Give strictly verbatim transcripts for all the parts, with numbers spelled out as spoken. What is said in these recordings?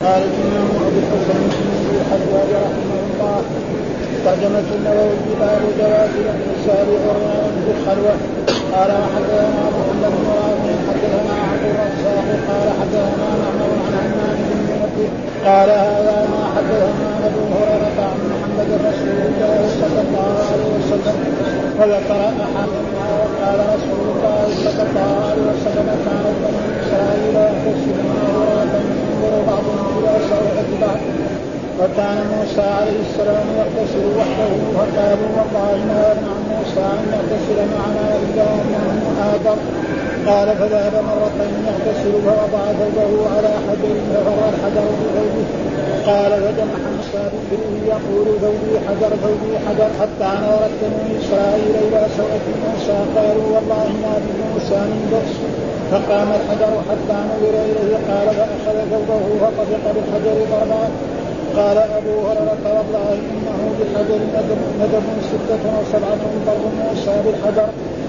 قال الإمام أبو الحسن بن الحجاج رحمه الله ترجمة النووي باب جواز الإنسان عريانا في الخلوة. قال وحدثنا محمد بن رافع حدثنا عبد الرزاق قال حدثنا معمر عن عماد بن منبه قال هذا ما حدثنا أبو هريرة عن محمد رسول الله صلى الله عليه وسلم وذكر أحاديثها وقال رسول الله صلى الله عليه وسلم كانت بني إسرائيل يغتسلون عريانا ينظر بعضهم إلى سوءة بعض وكان موسى عليه السلام يغتسل وحده فقالوا والله ما يمنع موسى أن يغتسل معنا إلا أنه آدم. قال فذهب مرتين يغتسل فوضع ثوبه على حجر ففر الحجر بثوبه. قال فجمع موسى بكره يقول ثوبي حجر ثوبي حجر حتى نظرت بنو إسرائيل إلى سوءة موسى قالوا والله ما بموسى من بأس. فقام الحجر حتى نظر إليه قال فأخذ ثوبه فطفق بالحجر ضربا. قال أبو هريرة والله إنه بالحجر ندب ستة وسبعة ضرب موسى بالحجر.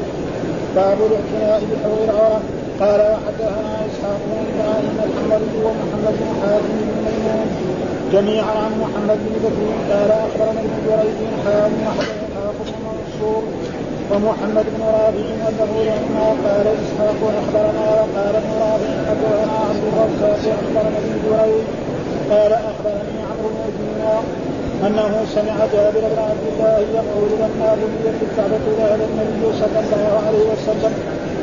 باب الاعتناء بحور العورة. قال وحدثنا إسحاق بن إبراهيم الحمري ومحمد بن حاتم بن ميمون جميعا عن محمد بن بكر قال أخبرنا ابن جريج حام وحدثنا بن منصور ومحمد بن رافع واللفظ لهما قال إسحاق أخبرنا وقال ابن رافع حدثنا عبد الرزاق أخبرنا ابن جريج قال أخبرني عمرو بن دينار أنه سمع جابر بن عبد الله يقول لما بنيت الكعبة ذهب النبي صلى الله عليه وسلم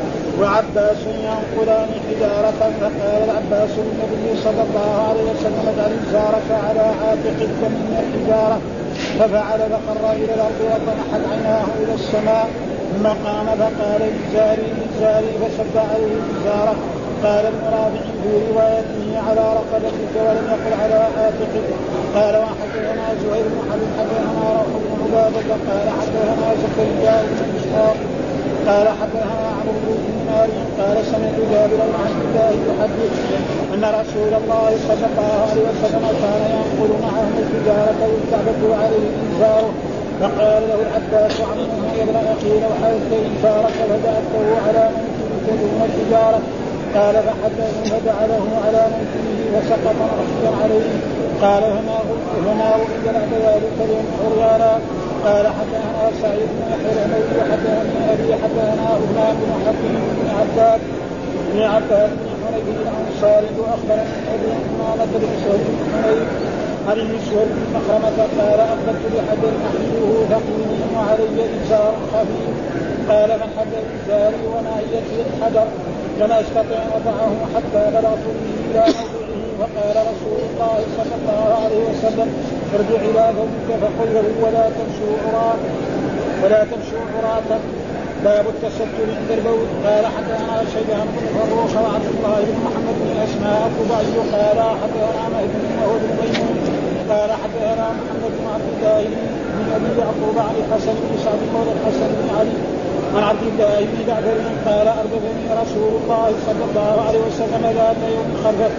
وعباس ينقلان حجارة فقال العباس للنبي صلى الله عليه وسلم اجعل إزارك على عاتقك من الحجارة ففعل فخر إلى الأرض وطمحت عيناه إلى السماء ثم قام فقال إزاري إزاري فشد عليه إزارة. قال ابن رافع في روايته على رقبتك ولم يقل على عاتقك. قال وحدثنا زهير بن حرب حدثنا روح بن عبادة قال حدثنا زكريا بن إسحاق قال حدثنا عمرو بن دينار قال سمعت جابر بن عبد الله يحدث أن رسول الله صلى الله عليه وسلم كان ينقل معهم الحجارة والكعبة عليه إزار. فقال له العباس عمه يا ابن أخي لو حدثت إزارك فدعته على منكبك دون الحجارة. قال فحدثه فجعله على منكبه وسقط مرحبا عليه. قال فما رؤي بعد ذلك اليوم عريانا. قال حدثنا سعيد بن يحيى الحميدي حدثنا أبي حدثنا غلام بن حكيم بن عباد بن عباد بن حنيف الأنصاري وأخبرني أبي أمامة بن سهيل بن حنيف عن المسور بن مخرمة قال أقبلت بحجر أحمله ثقيل وعلي إزار خفيف. قال من حجر إزاري وناهيتي الحجر لم أستطع أن أضعه حتى بلغت به إلى موضعه. وقال رسول الله صلى الله عليه وسلم ارجع إلى ذلك فقل له ولا تمشوا عراة ولا تمشوا عراة. باب التستر عند البول. قال حدثنا شيبان بن فروخ وعبد الله بن محمد بن أسماء الضبعي قال حدثنا مهدي بن وهب بن ميمون قال حدثنا محمد بن عبد الله بن أبي يعقوب عن الحسن بن سعد مولى الحسن بن علي عن عبد الله بن جعفر قال أردفني رسول الله صلى الله عليه وسلم ذات يوم خلفه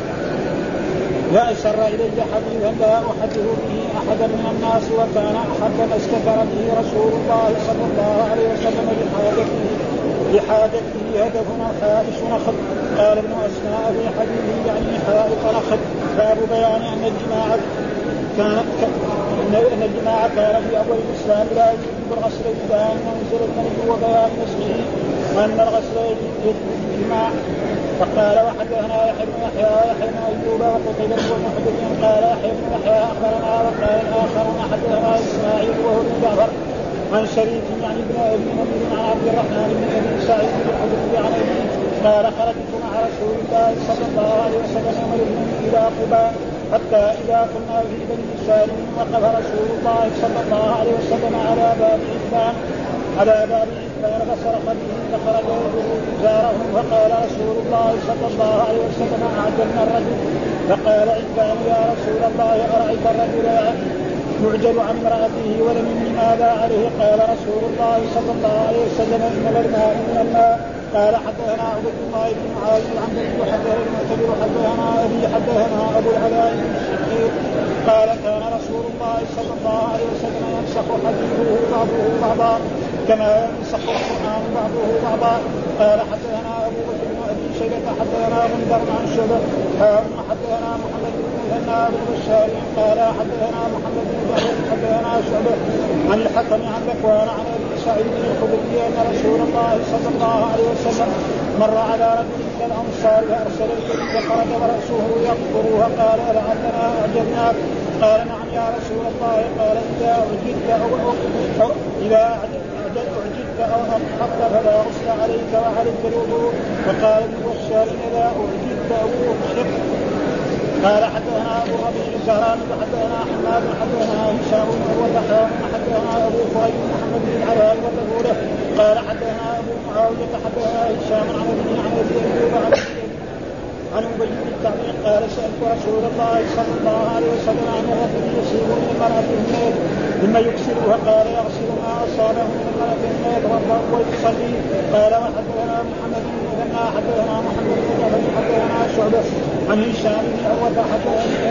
وأسر إلي حديثا لا أحدث به أحدا من الناس وكان أحد ما استثر به رسول الله صلى الله عليه وسلم بحاجته بحاجته هدف حائش نخل. قال ابن أسماء في حديثه يعني حائط نخل. باب بيان أن الجماع كان أن الجماع كان في أول الإسلام لا يجب الغسل إذا أنزل المني وبيان نسخه وأن الغسل يجب الجماع. فقال وحدثنا يحيى بن يحيى يحيى بن أيوب وقتيبة ومحدث قال يحيى بن يحيى أخبرنا وقال الآخر حدثنا إسماعيل وهو بن جعفر عن شريك يعني بن أبي نمير عن عبد الرحمن بن أبي سعيد بن الخدري عن أبيه قال خرجت مع رسول الله صلى الله عليه وسلم ومن إلى قباء حتى إذا كنا في بني سالم وقف رسول الله صلى الله عليه وسلم على باب عثمان على باب عثمان فصرخ به فخرج إزاره فقال رسول الله صلى الله عليه وسلم أعجلنا الرجل. فقال عثمان يا رسول الله أرأيت الرجل يعجل عن امرأته ولم يمن ماذا عليه؟ قال رسول الله صلى الله عليه وسلم إنما الماء من الماء. قال حدثنا عبد الله بن معاذ العنبري وحدثنا المعتبر حدثنا أبي حدثنا أبو العلاء بن الشقيق قال كان رسول الله صلى الله عليه وسلم يمسح حديثه بعضه بعضا كما يمسح القرآن بعضه بعضا. قال حدثنا أبو بكر بن أبي شيبة حدثنا غندر عن شعبة حدثنا حدثنا محمد بن مثنى بن بشار قال حدثنا محمد بن جعفر حدثنا شعبة عن الحكم عن ذكوان عن ابي سعيد الخدري ان رسول الله صلى الله عليه وسلم مر على رجل من الانصار فارسل اليه فخرج وراسه يقطر وقال لعلنا اعجبناك قال نعم يا رسول الله قال اذا اعجبت او اذا اعجبت او اضحكت فلا غسل عليك وعليك الوضوء. فقال ابن بشار اذا اعجبت او اضحكت. قال حدثنا ابو ربيع الزهراني حدثنا حماد حدثنا هشام وتحام حدثنا ابو كريم محمد بن العلاء وتقوله قال حدثنا ابو معاويه حدثنا هشام عن ابي عن ابي ايوب عن عن ابي بن التعبير قال سالت رسول الله صلى الله عليه وسلم عن الرجل يصيب من المراه الميت ثم يكسرها قال يغسل ما اصابه من المراه الميت يتوضا ويصلي. قال وحدثنا محمد بن مثنى حدثنا محمد بن جعفر حدثنا شعبة عن هشام بن عروة حدثنا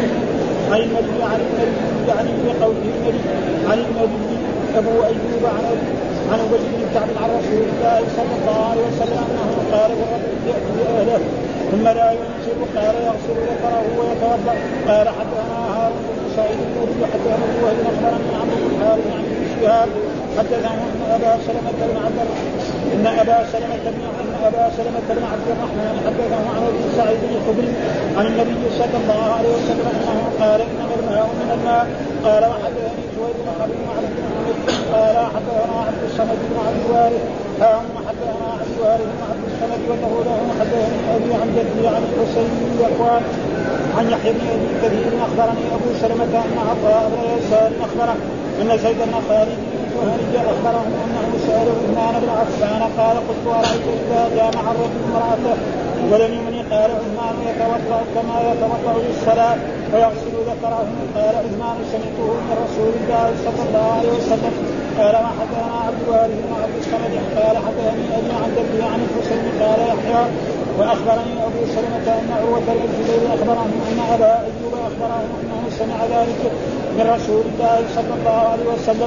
عن النبي عن النبي عن بقوله النبي عن النبي ابو ايوب عن عن ابي بن كعب عن رسول الله صلى الله عليه وسلم انه قال الرجل ياتي اهله ثم لا ينزل قال يغسل ذكره ويتوضا. قال حدثنا هارون بن سعيد النبي حدثنا وهو اخبرني عمرو بن الحارث عن ابن شهاب حدثنا ان ابا سلمة بن عبد ان ابا سلمة بن ان ابا سلمة بن عبد الرحمن حدثه عن ابي سعيد الخدري عن النبي صلى الله عليه وسلم انه قال انما الماء من الماء. قال وحدثني سويد بن حبيب عبد بن عمرو قال حدثنا عبد الصمد بن عبد الوارث قام حدثنا عبد الوارث بن عبد الصمد وتقوله حدثني ابي عن جدي عن الحسين بن يقوان عن يحيى بن ابي كثير اخبرني ابو سلمة ان عطاء بن يسار اخبره ان زيد بن خالد وهرج اخبره انه سال عثمان بن عفان قال قلت ارايت اذا جامع الرجل امراته ولم يمني قال عثمان يتوضا كما يتوضا للصلاه ويغسل ذكره. قال عثمان سمعته من رسول الله صلى الله عليه وسلم. قال ما حدثنا عبد الوارث بن عبد الصمد قال حدثني ابي عن جدي عن الحسين قال يحيى واخبرني ابو سلمة ان عروة بن الزبير اخبره ان ابا ايوب اخبره انه سمع ذلك من رسول الله صلى الله عليه وسلم.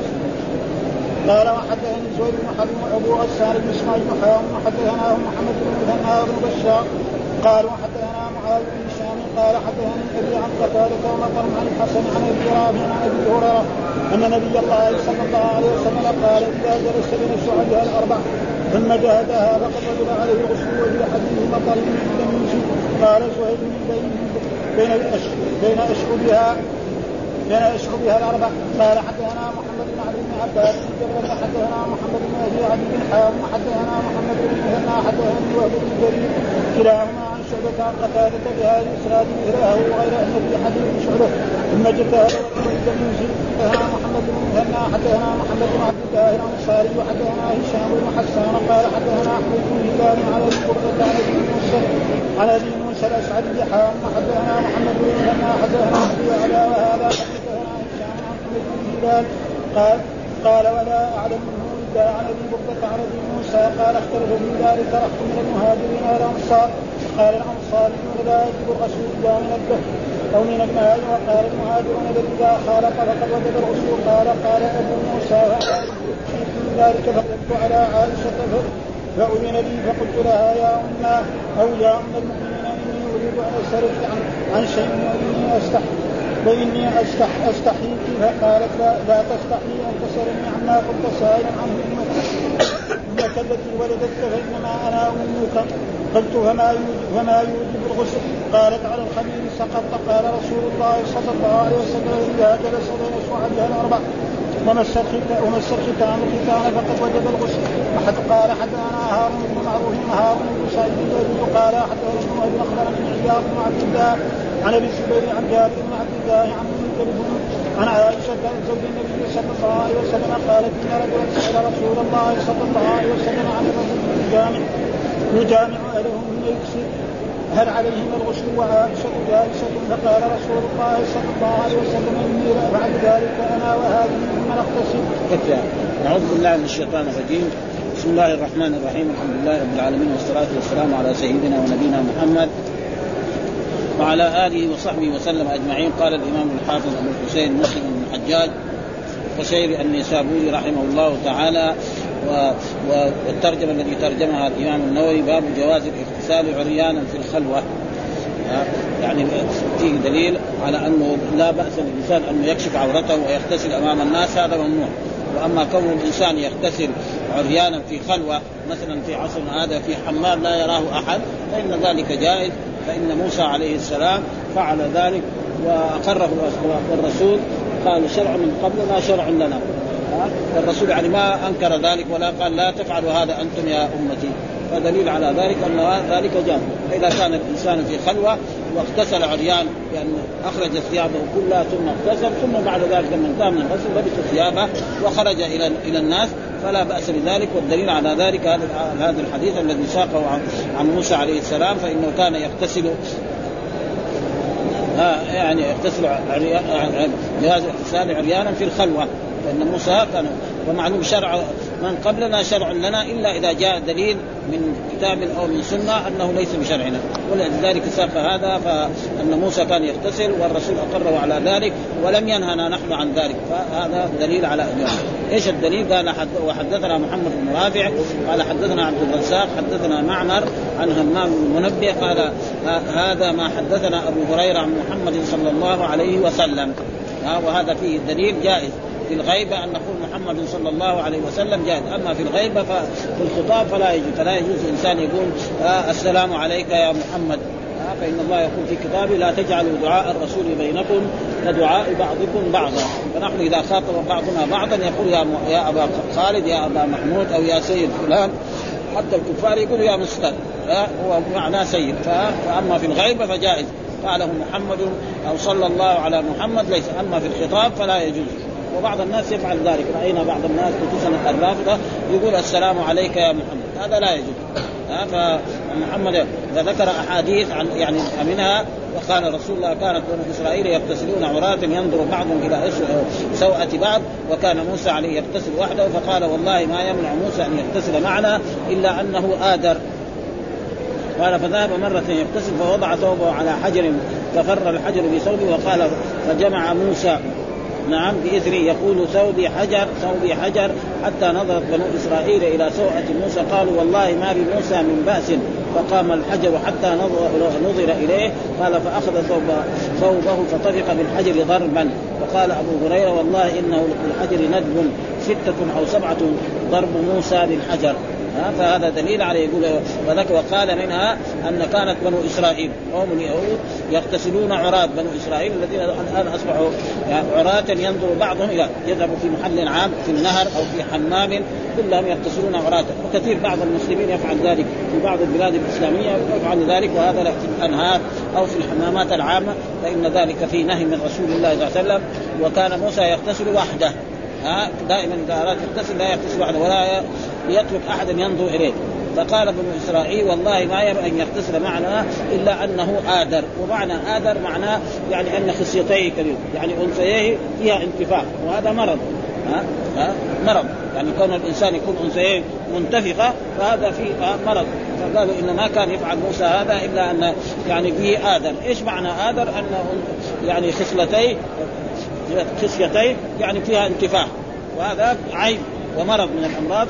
قال وحدثني زهير بن حرب ابو غسان بن اسماعيل بن حرام وحدثنا محمد بن مثنى بن بشار قال وحدثنا معاذ بن هشام قال حدثني ابي عن قتادة ومطر عن الحسن عن ابي رافع عن ابي هريرة ان نبي الله صلى الله عليه وسلم قال اذا جلس بين شعبها الاربع ثم جهدها فقد وجب عليه الغسل وفي حديث مطر لم يجب. قال زهير من بين بين بين اشعبها بين اشعبها الاربع. قال حدثنا محمد بن عبد بن عباس حدثنا حدثنا محمد بن ابي عبد بن حام حدثنا محمد بن مثنى حدثني وهب بن جرير كلاهما عن شعبة عن قتادة بهذا الاسناد مثله وغير ان في حديث شعبة ثم جتهد ولم ينزل. حدثنا محمد بن مثنى حدثنا محمد بن عبد الله الانصاري وحدثنا هشام بن حسان قال حدثنا احمد بن هلال على القرطة عن ابي موسى عن ابي موسى الاشعري حام حدثنا محمد بن مثنى حدثنا ابي على وهذا حدثنا هشام عن احمد بن هلال قال قال ولا اعلم منه الا عن ابي بكر عن ابي موسى قال اختلف في ذلك رحت من المهاجرين والانصار. قال الانصاريون لا يجب الغسل الا من الدهر او من الماء. وقال المهاجرون اذا خالط فقد وجب الغسل. قال قال ابو موسى في ذلك فقلت على عائشه فأذن لي فقلت لها يا أمه أو يا أم المؤمنين إني أريد أن أسألك عن, عن شيء وإني أستحي وإني أستح أستحيك. فقالت لا, لا تستحي أن تسألني عما كنت سائلا عنه إنك التي ولدتك فإنما أنا أمك. قلت فما يوجب, فما يوجب الغسل؟ قالت على الخمير سقط. قال رسول الله صلى الله عليه وسلم إذا جلس بين شعبها الأربع ومس الختان الختان فقد وجب الغسل. وحد قال حدثنا هارون بن معروف هارون بن سعيد بن قال حدثنا ابن ابي اخبرني بن عياض بن عبد الله عن ابي الزبير عن جابر بن عبد الله عن ام عن عائشه زوج النبي صلى الله عليه وسلم قالت ان رجلا سال رسول الله صلى الله عليه وسلم عن الرجل يجامع يجامع اهله من يكسر هل عليهم الغسل وعائشه جالسه فقال رسول الله صلى الله عليه وسلم اني بعد ذلك انا وهذه من اغتسل. نعوذ بالله من الشيطان الرجيم. بسم الله الرحمن الرحيم. الحمد لله رب العالمين والصلاه والسلام على سيدنا ونبينا محمد وعلى اله وصحبه وسلم اجمعين. قال الامام الحافظ ابو الحسين مسلم بن الحجاج قشيري النيسابوري رحمه الله تعالى و... والترجمه الذي ترجمها الامام النووي باب جواز الاغتسال عريانا في الخلوه. يعني يعني فيه دليل على أنه لا بأس للإنسان أنه يكشف عورته ويغتسل أمام الناس، هذا ممنوع. وأما كون الإنسان يغتسل عريانا في خلوة مثلا في عصر هذا في حمام لا يراه أحد فإن ذلك جائز، فإن موسى عليه السلام فعل ذلك وأقره الرسول، قال شرع من قبلنا شرع لنا، والرسول يعني ما أنكر ذلك ولا قال لا تفعلوا هذا أنتم يا أمتي، فدليل على ذلك أن ذلك جائز. فإذا كان الإنسان في خلوة واغتسل عريان يعني أخرج ثيابه كلها ثم اغتسل ثم بعد ذلك لما انتهى من الغسل لبس ثيابه وخرج إلى إلى الناس فلا بأس بذلك. والدليل على ذلك هذا الحديث الذي ساقه عن, عن موسى عليه السلام، فإنه كان يغتسل يعني يغتسل جواز اغتسال عريانا في الخلوة، فإن موسى كان ومعلوم شرع من قبلنا شرع لنا إلا إذا جاء دليل من كتاب أو من سنة أنه ليس بشرعنا، ولذلك ساق هذا فأن موسى كان يغتسل والرسول أقره على ذلك ولم ينهنا نحن عن ذلك، فهذا دليل على أجابه. إيش الدليل؟ قال وحدثنا محمد بن رافع قال حدثنا عبد الرزاق حدثنا معمر عن همام بن منبه قال هذا ما حدثنا أبو هريرة عن محمد صلى الله عليه وسلم، وهذا فيه دليل جائز في الغيبة أن نقول محمد صلى الله عليه وسلم جائز، أما في الغيبة ففي الخطاب فلا يجوز، فلا يجوز إنسان يقول آه السلام عليك يا محمد، آه فإن الله يقول في كتابه لا تجعلوا دعاء الرسول بينكم كدعاء بعضكم بعضا، فنحن إذا خاطب بعضنا بعضا يقول يا, يا أبا خالد يا أبا محمود أو يا سيد فلان، حتى الكفار يقولوا يا مستر، آه هو معناه سيد. فأما في الغيبة فجائز قاله محمد أو صلى الله على محمد ليس، أما في الخطاب فلا يجوز. وبعض الناس يفعل ذلك، رأينا بعض الناس خصوصا الرافضة يقول السلام عليك يا محمد، هذا لا يجوز. فمحمد ذكر أحاديث عن يعني منها وقال رسول الله كانت بنو إسرائيل يغتسلون عراة ينظر بعضهم إلى سوءة بعض، وكان موسى عليه يغتسل وحده، فقال والله ما يمنع موسى أن يغتسل معنا إلا أنه آدر. قال فذهب مرة يغتسل فوضع ثوبه على حجر ففر الحجر بثوبه، وقال فجمع موسى نعم بإثري يقول ثوبي حجر ثوبي حجر حتى نظرت بنو إسرائيل إلى سوءة موسى قالوا والله ما بموسى من بأس، فقام الحجر حتى نظر إليه. قال فأخذ ثوبه فطفق بالحجر ضربا، وقال أبو هريرة والله إنه للحجر ندب ستة أو سبعة ضرب موسى بالحجر. فهذا دليل عليه. يقول وذلك وقال منها أن كانت بنو إسرائيل قوم اليهود يغتسلون عراة، بنو إسرائيل الذين الآن أصبحوا عراة ينظر بعضهم إلى يذهب في محل عام في النهر أو في حمام كلهم يغتسلون عراة، وكثير بعض المسلمين يفعل ذلك في بعض البلاد الإسلامية يفعل ذلك، وهذا في الأنهار أو في الحمامات العامة، فإن ذلك في نهي من رسول الله صلى الله عليه وسلم. وكان موسى يغتسل وحده، ها دائما إذا أراد يغتسل لا يغتسل وحده ولا يترك أحدا ينظر إليه. فقال ابن إسرائيل والله ما يرى أن يغتسل معنا إلا أنه آدر، ومعنى آدر معناه يعني أن خصيتيه كبير يعني أنثيه فيها انتفاخ، وهذا مرض ها؟ ها؟ مرض يعني كون الإنسان يكون أنثيه منتفخة فهذا فيه مرض. فقالوا إن ما كان يفعل موسى هذا إلا أن يعني فيه آدر. إيش معنى آدر؟ أنه يعني خصلتيه خصيتين يعني فيها انتفاخ، وهذا عيب ومرض من الأمراض.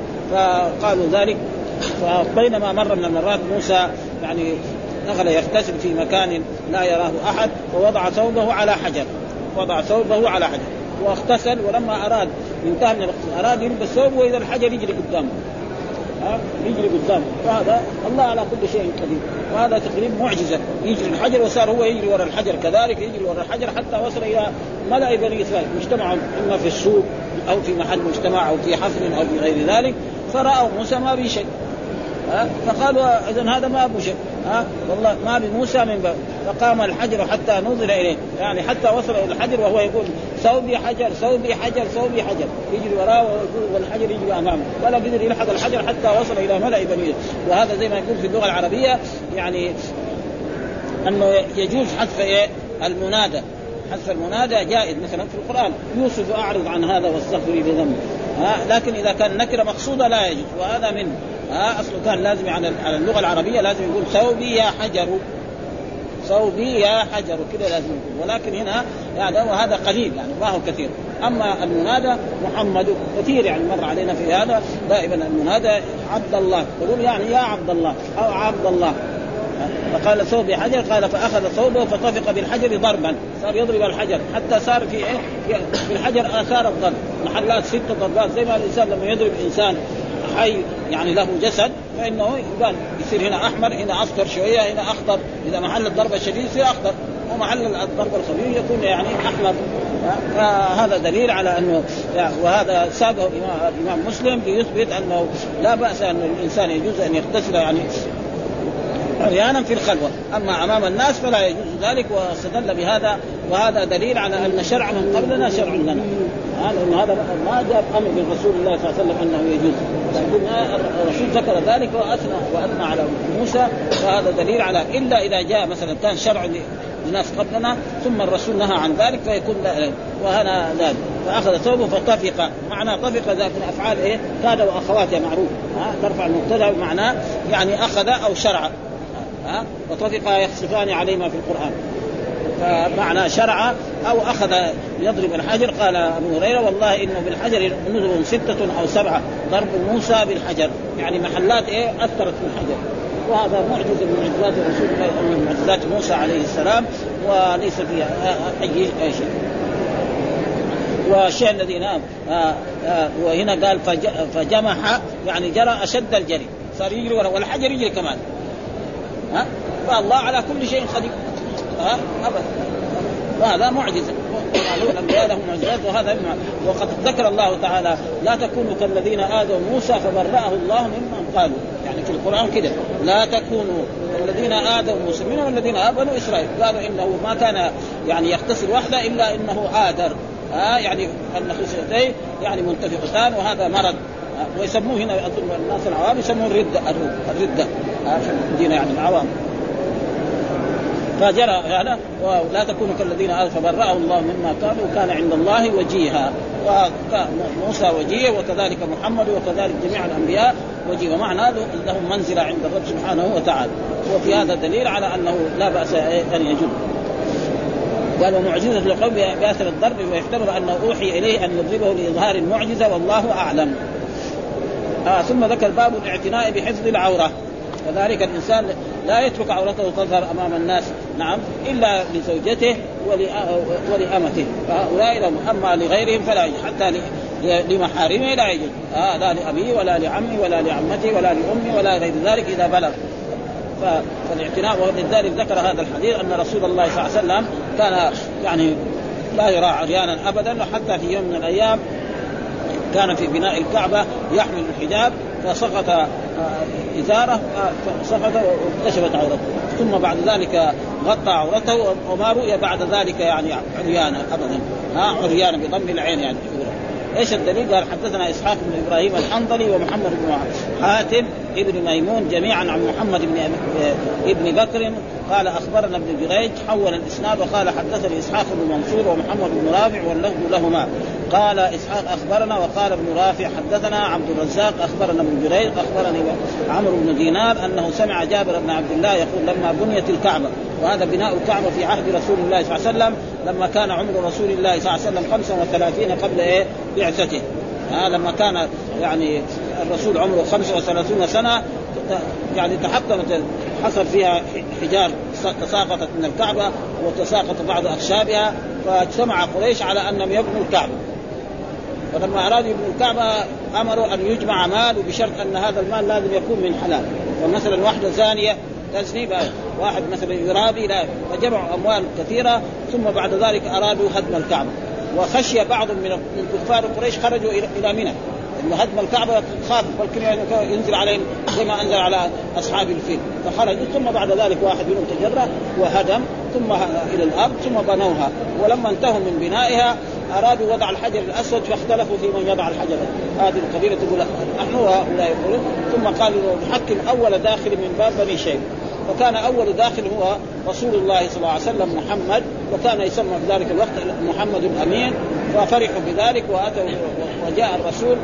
فقالوا ذلك. فبينما مر من المرات موسى يعني دخل يغتسل في مكان لا يراه أحد ووضع ثوبه على حجر وضع ثوبه على حجر واغتسل، ولما أراد ينتهي من الاغتسال أراد يلبس ثوبه وإذا الحجر يجري قدامه ها يجري قدامه. فهذا الله على كل شيء قدير، وهذا تقريب معجزة. يجري الحجر وصار هو يجري وراء الحجر، كذلك يجري وراء الحجر حتى وصل إلى ملأ بني إسرائيل مجتمعهم إما في السوق أو في محل مجتمع أو في حفل أو في غير ذلك، فرأوا موسى ما بي شيء ها فقالوا إذن هذا ما أبو شيء ها والله ما بموسى من باب. فقام الحجر حتى نظر إليه يعني حتى وصل إلى الحجر وهو يقول ثوبي حجر ثوبي حجر ثوبي حجر، يجري وراه والحجر يجري أمامه، ولا قدر يلحق الحجر حتى وصل إلى ملأ بني. وهذا زي ما يقول في اللغة العربية يعني أنه يجوز حذف إيه المنادى، حذف المنادى جائز مثلا في القرآن يوسف أعرض عن هذا واستغفري بذنب ها، لكن إذا كان نكرة مقصودة لا يجوز، وهذا من ها أصله كان لازم على اللغة العربية لازم يقول ثوبي يا حجر ثوبي يا حجر كده لازم يقول، ولكن هنا يعني وهذا قليل يعني ما هو كثير. أما المنادى محمد كثير يعني مر علينا في هذا دائما المنادى عبد الله، يقول يعني يا عبد الله أو عبد الله فقال ثوب بحجر، قال فأخذ ثوبه فطفق بالحجر ضربا، صار يضرب الحجر حتى صار في إيه في الحجر آثار الضرب، محلات ست ضربات، زي ما الإنسان لما يضرب إنسان حي يعني له جسد فإنه يبان يصير هنا أحمر، هنا أصفر شوية، هنا أخضر، إذا محل الضربة الشديد يصير أخضر، ومحل الضربة الخفيف يكون يعني أحمر. فهذا دليل على أنه يعني، وهذا سابه الإمام مسلم ليثبت أنه لا بأس أن الإنسان يجوز أن يغتسل يعني عريانا في الخلوة، أما أمام الناس فلا يجوز ذلك. واستدل بهذا، وهذا دليل على أن شرع من قبلنا شرع لنا، لأن هذا ما جاء أمر من رسول الله صلى الله عليه وسلم أنه يجوز، لكن الرسول ذكر ذلك وأثنى وأثنى على موسى، فهذا دليل على إلا إذا جاء مثلا كان شرع لناس قبلنا ثم الرسول نهى عن ذلك فيكون لا، وهنا ذلك. فأخذ ثوبه فطفق، معنى طفق ذات من أفعال إيه كاد وأخواتها معروف، ها ترفع المبتدأ بمعنى يعني أخذ أو شرع، ها وطفق يخصفان عليهما في القرآن، فمعنى شرع أو أخذ يضرب الحجر. قال أبو هريرة والله إنه بالحجر نذب ستة أو سبعة، ضرب موسى بالحجر يعني محلات إيه أثرت في الحجر، وهذا معجزة من معجزات رسول الله من معجزات موسى عليه السلام، وليس فيها أي شيء. والشيء الذي نام آه آه وهنا قال فجمح يعني جرى أشد الجري، صار يجري والحجر يجري كمان، ها فالله على كل شيء قدير، ها أبدا، وهذا معجزة، الأنبياء لهم معجزات. وهذا وقد ذكر الله تعالى لا تكونوا كالذين آذوا موسى فبرأه الله ممن قالوا، يعني في القرآن كده لا تكونوا كالذين آذوا موسى، منهم الذين آذوا إسرائيل قالوا إنه ما كان يعني يغتسل وحده إلا إنه آذر، ها يعني أن خصيتين يعني منتفقتان، وهذا مرض، ويسموه هنا أظن الناس العوام يسموه الردة، الردة في المدينة يعني العوام. فجرى هذا ولا تكونوا كالذين آذوا فبرأه الله مما قالوا وكان عند الله وجيها، وموسى وجيه وكذلك محمد وكذلك جميع الأنبياء وجيه، ومعنى لهم منزلة عند الرب سبحانه وتعالى. وفي هذا دليل على أنه لا بأس أن يجوز. قال ومعجزة لقوم بأثر الضرب، ويحتمل أنه أوحي إليه أن يضربه لإظهار المعجزة والله أعلم. آه ثم ذكر باب الاعتناء بحفظ العورة، وذلك الإنسان لا يترك عورته تظهر أمام الناس، نعم إلا لزوجته ولأمته، فهؤلاء لهم، أما لغيرهم فلا يجوز، حتى لمحارمه لا يجوز، آه لا لأبيه ولا لعمه ولا لعمته ولا لأمه ولا غير ذلك إذا بلغ. فالاعتناء، ولذلك ذكر هذا الحديث أن رسول الله صلى الله عليه وسلم كان يعني لا يرى عريانا أبدا، وحتى في يوم من الأيام كان في بناء الكعبة يحمل الحجاب فسقط إزاره فسقط واكتشفت عورته، ثم بعد ذلك غطى عورته وما رؤي بعد ذلك يعني عريانا أبدا، ها عريانا بضم العين يعني. ايش الدليل؟ قال حدثنا اسحاق بن ابراهيم الحنظلي ومحمد بن حاتم ابن ميمون جميعا عن محمد بن ابن بكر قال اخبرنا ابن جريج حول الاسناد وقال حدثني اسحاق بن منصور ومحمد بن رافع واللفظ لهما. قال اسحاق اخبرنا وقال ابن رافع حدثنا عبد الرزاق اخبرنا ابن جريج اخبرني عمرو بن دينار انه سمع جابر بن عبد الله يقول لما بنيت الكعبه، وهذا بناء الكعبه في عهد رسول الله صلى الله عليه وسلم لما كان عمر رسول الله صلى الله عليه وسلم خمسة وثلاثين قبل ايه بعثته، آه لما كان يعني الرسول عمره خمسة وثلاثين سنة يعني تحطمت حصل فيها حجار تساقطت من الكعبة وتساقط بعض أخشابها، فاجتمع قريش على أنهم يبنوا الكعبة، ولما أرادوا يبنوا الكعبة أمروا أن يجمع مال وبشرط أن هذا المال لازم يكون من حلال، ومثلا واحدة زانية تزني واحد مثلا يرابي لا، فجمعوا أموال كثيرة ثم بعد ذلك أرادوا هدم الكعبة، وخشي بعض من كفار قريش خرجوا إلى منى إن هدم الكعبة خاف بل ينزل عليهم زي ما أنزل على أصحاب الفيل، فخرجوا ثم بعد ذلك واحد منهم تجرأ وهدم ثم إلى الأرض ثم بنوها، ولما انتهوا من بنائها أرادوا وضع الحجر الأسود فاختلفوا في من يضع الحجر، هذه القبيلة تقول نحن وهؤلاء يقولون، ثم قالوا نحكم أول داخل من باب بني شيبة، وكان أول داخل هو رسول الله صلى الله عليه وسلم محمد، وكان يسمى في ذلك الوقت محمد الأمين، ففرحوا بذلك وأتوا وجاء الرسول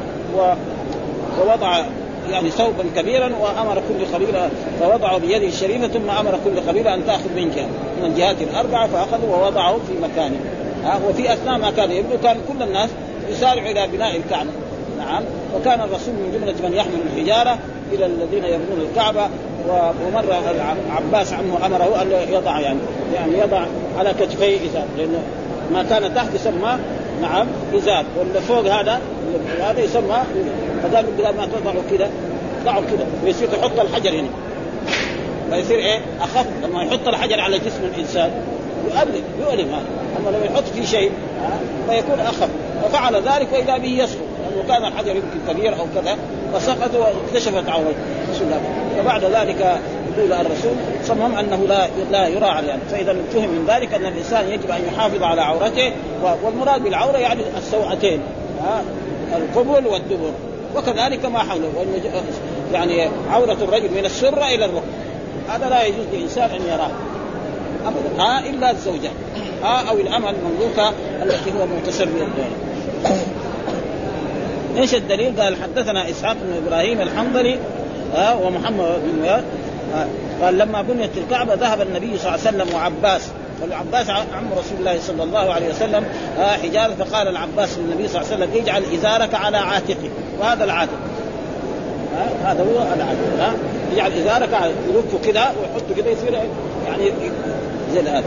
ووضع يعني ثوبا كبيرا وأمر كل قبيلة فوضعوا بيده الشريفة ثم أمر كل قبيلة أن تأخذ من جهة من الجهات الأربعة فأخذوا ووضعوا في مكانه. وفي أثناء ما كان يبدو كان كل الناس يسارع إلى بناء الكعبة، نعم، وكان الرسول من جملة من يحمل الحجارة إلى الذين يبنون الكعبة، ومرة عباس عمه أمره أن يضع يعني يعني يضع على كتفيه إزار، لأنه ما كان تحت يسمى نعم إزار، واللي فوق هذا هذا يسمى، فقال بدل ما تضعوا كده ضعوا كده، ويصير يحط الحجر هنا فيصير إيه أخف. لما يحط الحجر على جسم الإنسان يؤلم يؤلم هذا، أما لو يحط فيه شيء فيكون أخف. ففعل ذلك وإذا به يسقط، لأنه كان الحجر يمكن كبير أو كذا فسقط واكتشفت عورته. فبعد ذلك يقول الرسول صمم أنه لا لا يراعى يعني. فإذا فهم من ذلك أن الإنسان يجب أن يحافظ على عورته، والمراد بالعورة يعني السوعتين القبل والدبر، وكذلك ما حوله. يعني عورة الرجل من السرة إلى الركبة هذا لا يجوز للإنسان أن يراه أبدا، ها إلا الزوجة ها أو الأمة المملوكة التي هو متسري الدولة. إيش الدليل؟ قال حدثنا إسحاق بن إبراهيم الحنظلي ها ومحمد بن وياد قال لما بنيت الكعبة ذهب النبي صلى الله عليه وسلم وعباس، والعباس عم رسول الله صلى الله عليه وسلم حجارة، فقال العباس للنبي صلى الله عليه وسلم اجعل إزارك على عاتقه، وهذا العاتق هذا هو العاتق ها يجعل إزارك على يلفه كذا ويحطه كذا يصير يعني زي هذا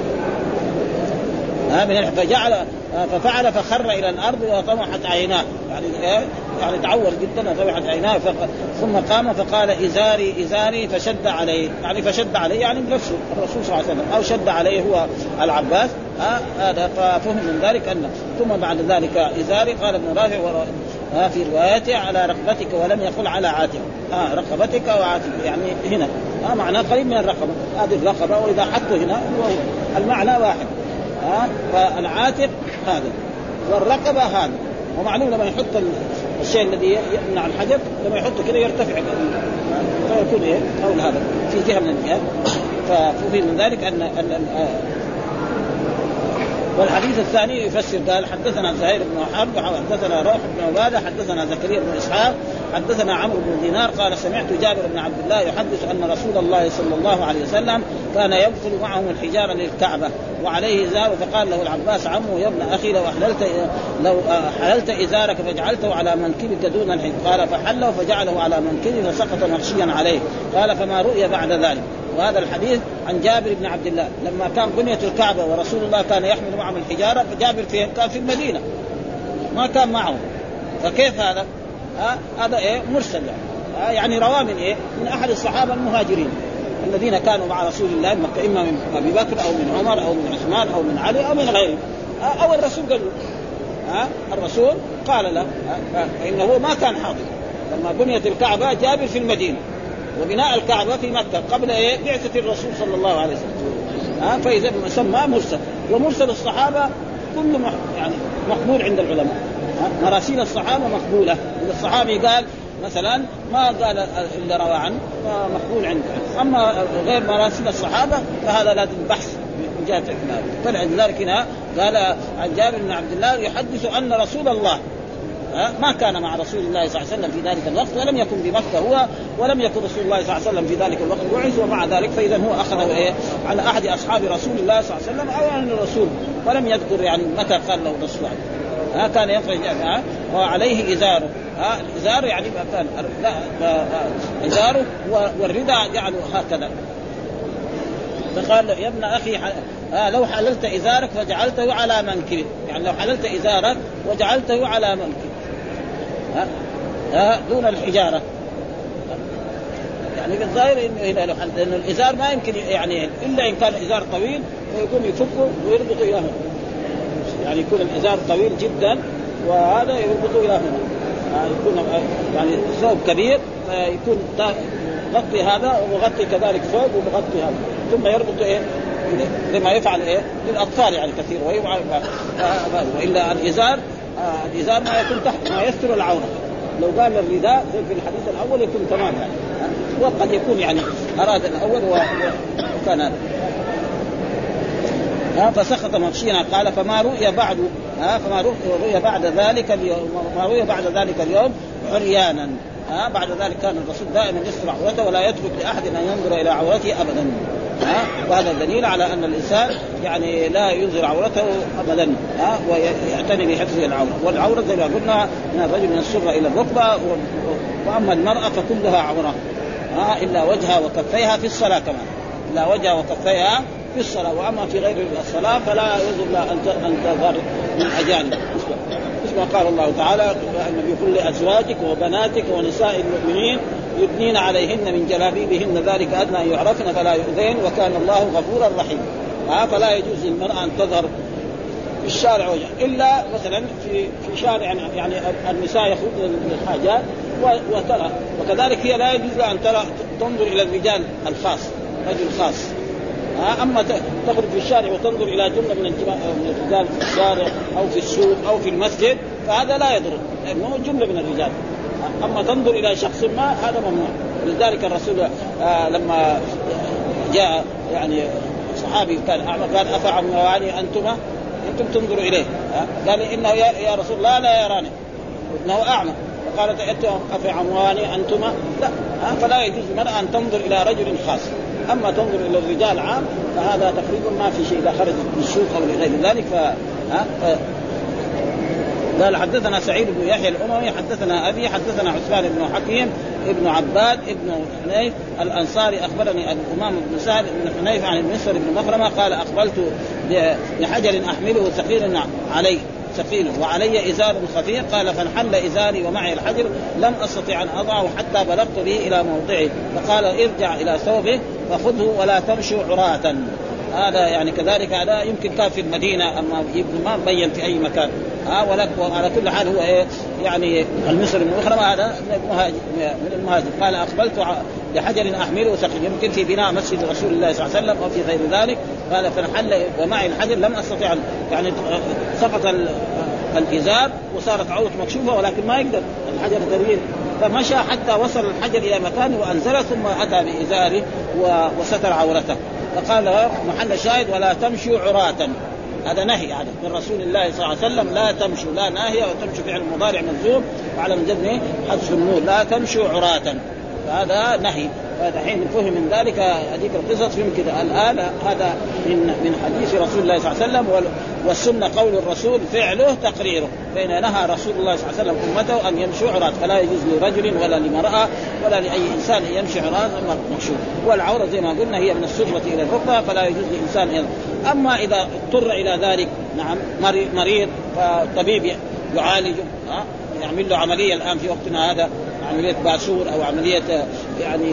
ها. فجعل ففعل فخر إلى الأرض وطمحت عيناه، يعني يعني تعور جدا وطمحت عيناه. ثم قام فقال إزاري إزاري فشد عليه، يعني فشد عليه يعني بنفسه الرسول صلى الله عليه وسلم، أو شد عليه هو العباس هذا. ففهم من ذلك أن ثم بعد ذلك إزاري قال ابن رافع ها في روايته على رقبتك ولم يقل على عاتق، ها رقبتك وعاتق يعني هنا ها معناه قريب من الرقبة، هذه الرقبة وإذا حطه هنا المعنى واحد ها. فالعاتق هذا والرقبة هذا، ومعلوم لما يحط الشيء الذي يمنع الحجر لما يحطه كده يرتفع فيكون ايه او هذا في جهة من الجهات. ففي من ذلك ان ان والحديث الثاني يفسر قال حدثنا زهير بن حرب حدثنا روح بن عبادة حدثنا زكريا بن إسحاق حدثنا عمرو بن دينار قال سمعت جابر بن عبد الله يحدث أن رسول الله صلى الله عليه وسلم كان يدخل معهم الحجارة للكعبة وعليه إزار، فقال له العباس عمه يا ابن أخي لو أحللت لو حللت إزارك فجعلته على منكبك دون الحج، قال فحله فجعله على منكبه فسقط مغشيا عليه، قال فما رؤي بعد ذلك. وهذا الحديث عن جابر بن عبد الله لما كان بنية الكعبة ورسول الله كان يحمل معهم الحجارة، فجابر فين كان في المدينة ما كان معه، فكيف هذا؟ ها هذا إيه مرسل يعني ها يعني رواه من إيه من أحد الصحابة المهاجرين الذين كانوا مع رسول الله مكة، إما من أبي بكر أو من عمر أو من عثمان أو من علي أو من غيره، أو الرسول قال له ها الرسول قال له فإنه ما كان حاضر لما بنيت الكعبة، جابر في المدينة وبناء الكعبة في مكة قبل إيه بعثة الرسول صلى الله عليه وسلم ها. فإذا مسمى مرسل، ومرسل الصحابة كل مح... يعني مقبول عند العلماء، مراسيل الصحابة مقبولة. إذا الصحابي قال مثلا ما قال إلا روى عنه مقبول عنده، أما غير مراسيل الصحابة فهذا لازم بحث من جهة الإكمال. فلذلك هنا قال عن جابر بن عبد الله يحدث أن رسول الله ما كان مع رسول الله صلى الله عليه وسلم في ذلك الوقت، ولم يكن بمكة هو، ولم يكن رسول الله صلى الله عليه وسلم في ذلك الوقت بعث، ومع ذلك فإذا هو أخذه إيه على أحد أصحاب رسول الله صلى الله عليه وسلم أو عن الرسول، ولم يذكر يعني متى قال له الرسول ها كان يخرج ها وعليه إزاره ها الإزار يعني كان لا إزاره والرداء جعله هكذا. فقال يا ابن أخي آه لو حللت إزارك فجعلته على منكبك، يعني لو حللت إزارك وجعلته على منكبك ها آه دون الحجارة، يعني بالظاهر إنه لو حللت إنه الإزار ما يمكن يعني إلا إن كان إزار طويل فيكون يفكه ويربط إلى هنا، يعني يكون الإزار طويل جدا وهذا يربط إلى هنا آه يكون يعني ثوب كبير آه يكون غطي هذا ومغطي كذلك فوق ومغطي هذا، ثم يربط إيه لما يفعل إيه للأطفال يعني كثير ويفعل وإلا الإزار آه الإزار ما يكون تحت ما يستر العورة. لو قال الرداء في الحديث الأول يكون تمام يعني آه وقد يكون يعني أراد الأول وكان هذا آه فسقط مغشيا. قال فما رؤي بعد آه فما رؤي بعد ذلك اليوم ما رؤي بعد ذلك اليوم عريانا آه بعد ذلك كان الرسول دائما يستر عورته ولا يترك لأحد أن ينظر إلى عورته أبدا ها. وهذا دليل على أن الإنسان يعني لا يظهر عورته أبدا ها ويعتني بحفظ العورة. والعورة زي ما قلنا من الرجل من السرة إلى الركبة، وأما المرأة فكلها عورة آه إلا وجهها وكفيها في الصلاة كمان، إلا وجهها وكفيها في الصلاة. وأما في غير الصلاة فلا يجوز أن تظهر من أجانب، كما قال الله تعالى النبي يقول لأزواجك وبناتك ونساء المؤمنين يدنين عليهن من جلابيبهن ذلك أدنى أن يعرفن فلا يؤذين وكان الله غفورا رحيما. آه فلا يجوز للمرأة أن تظهر في الشارع وجه إلا مثلا في في شارع يعني النساء يخرجن للحاجات وترى، وكذلك هي لا يجوز أن ترى تنظر إلى الرجال الخاص رجل خاص. آه أما تخرج في الشارع وتنظر إلى جملة من الرجال في الشارع أو في السوق أو في المسجد فهذا لا يضر لأنه جملة من الرجال. أما تنظر إلى شخص ما هذا ممنوع. لذلك الرسول آه لما جاء يعني صحابي كان أعمى قال أفعمواني أنتما أنتم تنظروا إليه، آه قال إنه يا, يا رسول الله لا يراني إنه أعمى، فقالت أنتم أفعمواني أنتما لا. آه فلا يجوز المرأة أن تنظر إلى رجل خاص. أما تنظر إلى الرجال عام فهذا تقريبا ما في شيء إذا خرج من السوق أو لغير ذلك. ف... ف... قال حدثنا سعيد بن يحيى الأموي حدثنا أبي حدثنا عثمان بن حكيم ابن عباد ابن حنيف الأنصاري أخبرني أبو أمام بن سهل بن حنيف عن المسور بن مخرمة قال أقبلت بحجر أحمله ثقيل علي ثقيل وعلي إزار خفيف قال فانحل إزاري ومعي الحجر لم أستطع أن أضعه حتى بلغت به إلى موضعه فقال ارجع إلى ثوبه فخذه ولا تمشوا عراة. هذا يعني كذلك هذا يمكن كان في المدينة أما ما بين في أي مكان. آه ولك وعلى كل حال هو إيه يعني المصر المخرم هذا من المهاجر. قال أقبلت بحجر أحمله ثقيل يمكن في بناء مسجد رسول الله صلى الله عليه وسلم أو في غير ذلك. قال فانحل ومعي الحجر لم أستطيع يعني سقط الإزار وصارت عورة مكشوفة ولكن ما يقدر الحجر ثقيل فمشى حتى وصل الحجر إلى مكانه وأنزله ثم أتى بإزاره وستر عورته. فقال محل شاهد ولا تمشوا عراة. هذا نهي هذا من رسول الله صلى الله عليه وسلم لا تمشوا لا ناهية وتمشوا فعل مضارع منصوب وعلى مجزمه حذف النون لا تمشوا عراة فهذا نهي. فهذا حين فهم من ذلك هذيك القصص فهم كذا. الآن هذا من من حديث رسول الله صلى الله عليه وسلم والسنة قول الرسول فعله تقريره. فإن نهى رسول الله صلى الله عليه وسلم أمته أن يمشوا عراة فلا يجوز لرجل ولا لمرأة ولا لأي إنسان يمشي عراة مكشوف. والعورة زي ما قلنا هي من السرة إلى الركبة فلا يجوز لإنسان يضع. أما إذا اضطر إلى ذلك نعم مريض فالطبيب يعالجه ها يعمل له عملية الآن في وقتنا هذا عملية باسور أو عملية يعني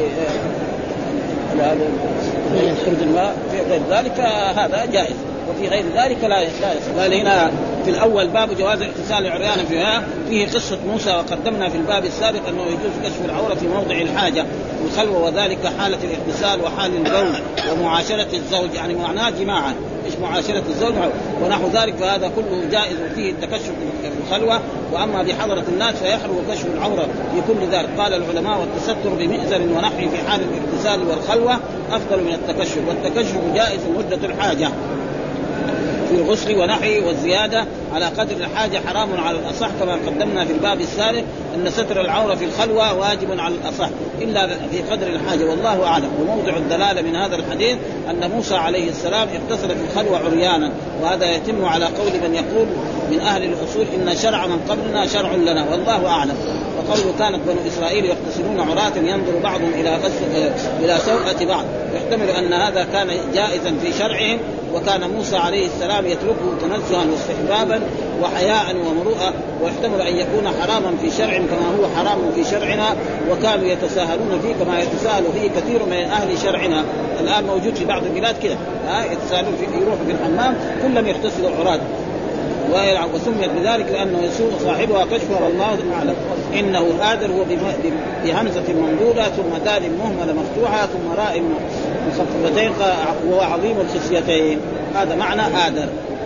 خروج الماء في غير ذلك هذا جائز وفي غير ذلك لا يجوز. قال هنا في الأول باب جواز اغتسال عريانا فيها فيه قصة موسى وقدمنا في الباب السابق أنه يجوز كشف العورة في موضع الحاجة والخلوة وذلك حالة الاغتسال وحال البول ومعاشرة الزوج يعني معناه جماعة إيش معاشرة الزوج ونحو ذلك فهذا كله جائز وفيه التكشف في الخلوة. وأما بحضرة الناس فيحرم كشف العورة في كل ذلك. قال العلماء والتستر بمئزر ونحو في حال الاغتسال والخلوة أفضل من التكشف والتكشف جائز مدة الحاجة في الغسل ونحي والزيادة على قدر الحاجة حرام على الأصح كما قدمنا في الباب السابق أن ستر العورة في الخلوة واجب على الأصح إلا في قدر الحاجة والله أعلم. وموضع الدلالة من هذا الحديث أن موسى عليه السلام اغتسل في الخلوة عريانا وهذا يتم على قول من يقول من أهل الأصول إن شرع من قبلنا شرع لنا والله أعلم. وقوله كانت بنو إسرائيل يغتسلون عراة ينظر بعضهم إلى غسل إلى سوءة بعض يحتمل أن هذا كان جائزا في شرعهم وكان موسى عليه السلام يتركه تنزها واستحبابا وحياء ومروءة ويحتمل أن يكون حراما في شرع كما هو حرام في شرعنا وكانوا يتساهلون فيه كما يتساهل فيه كثير من أهل شرعنا. الآن موجود في بعض البلاد كده يتساهلون فيه يروحوا في الحمام كلهم يغتسلوا عراة وسميت بذلك لأنه يسوء صاحبها كشفها والله أعلم. إنه آدر هو بهمزة ممدودة ثم دال مهملة مفتوحة ثم راء مخففتين وهو عظيم الخصيتين هذا معنى آدر.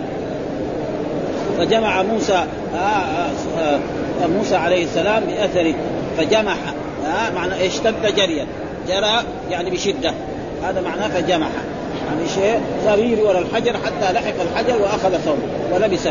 فجمع موسى آآ آآ موسى عليه السلام بأثره فجمع معنى اشتد جريا جرى يعني بشدة هذا معناه فجمع يعني شيء ضرير ولا الحجر حتى لحق الحجر وأخذ ثوبه ولبسه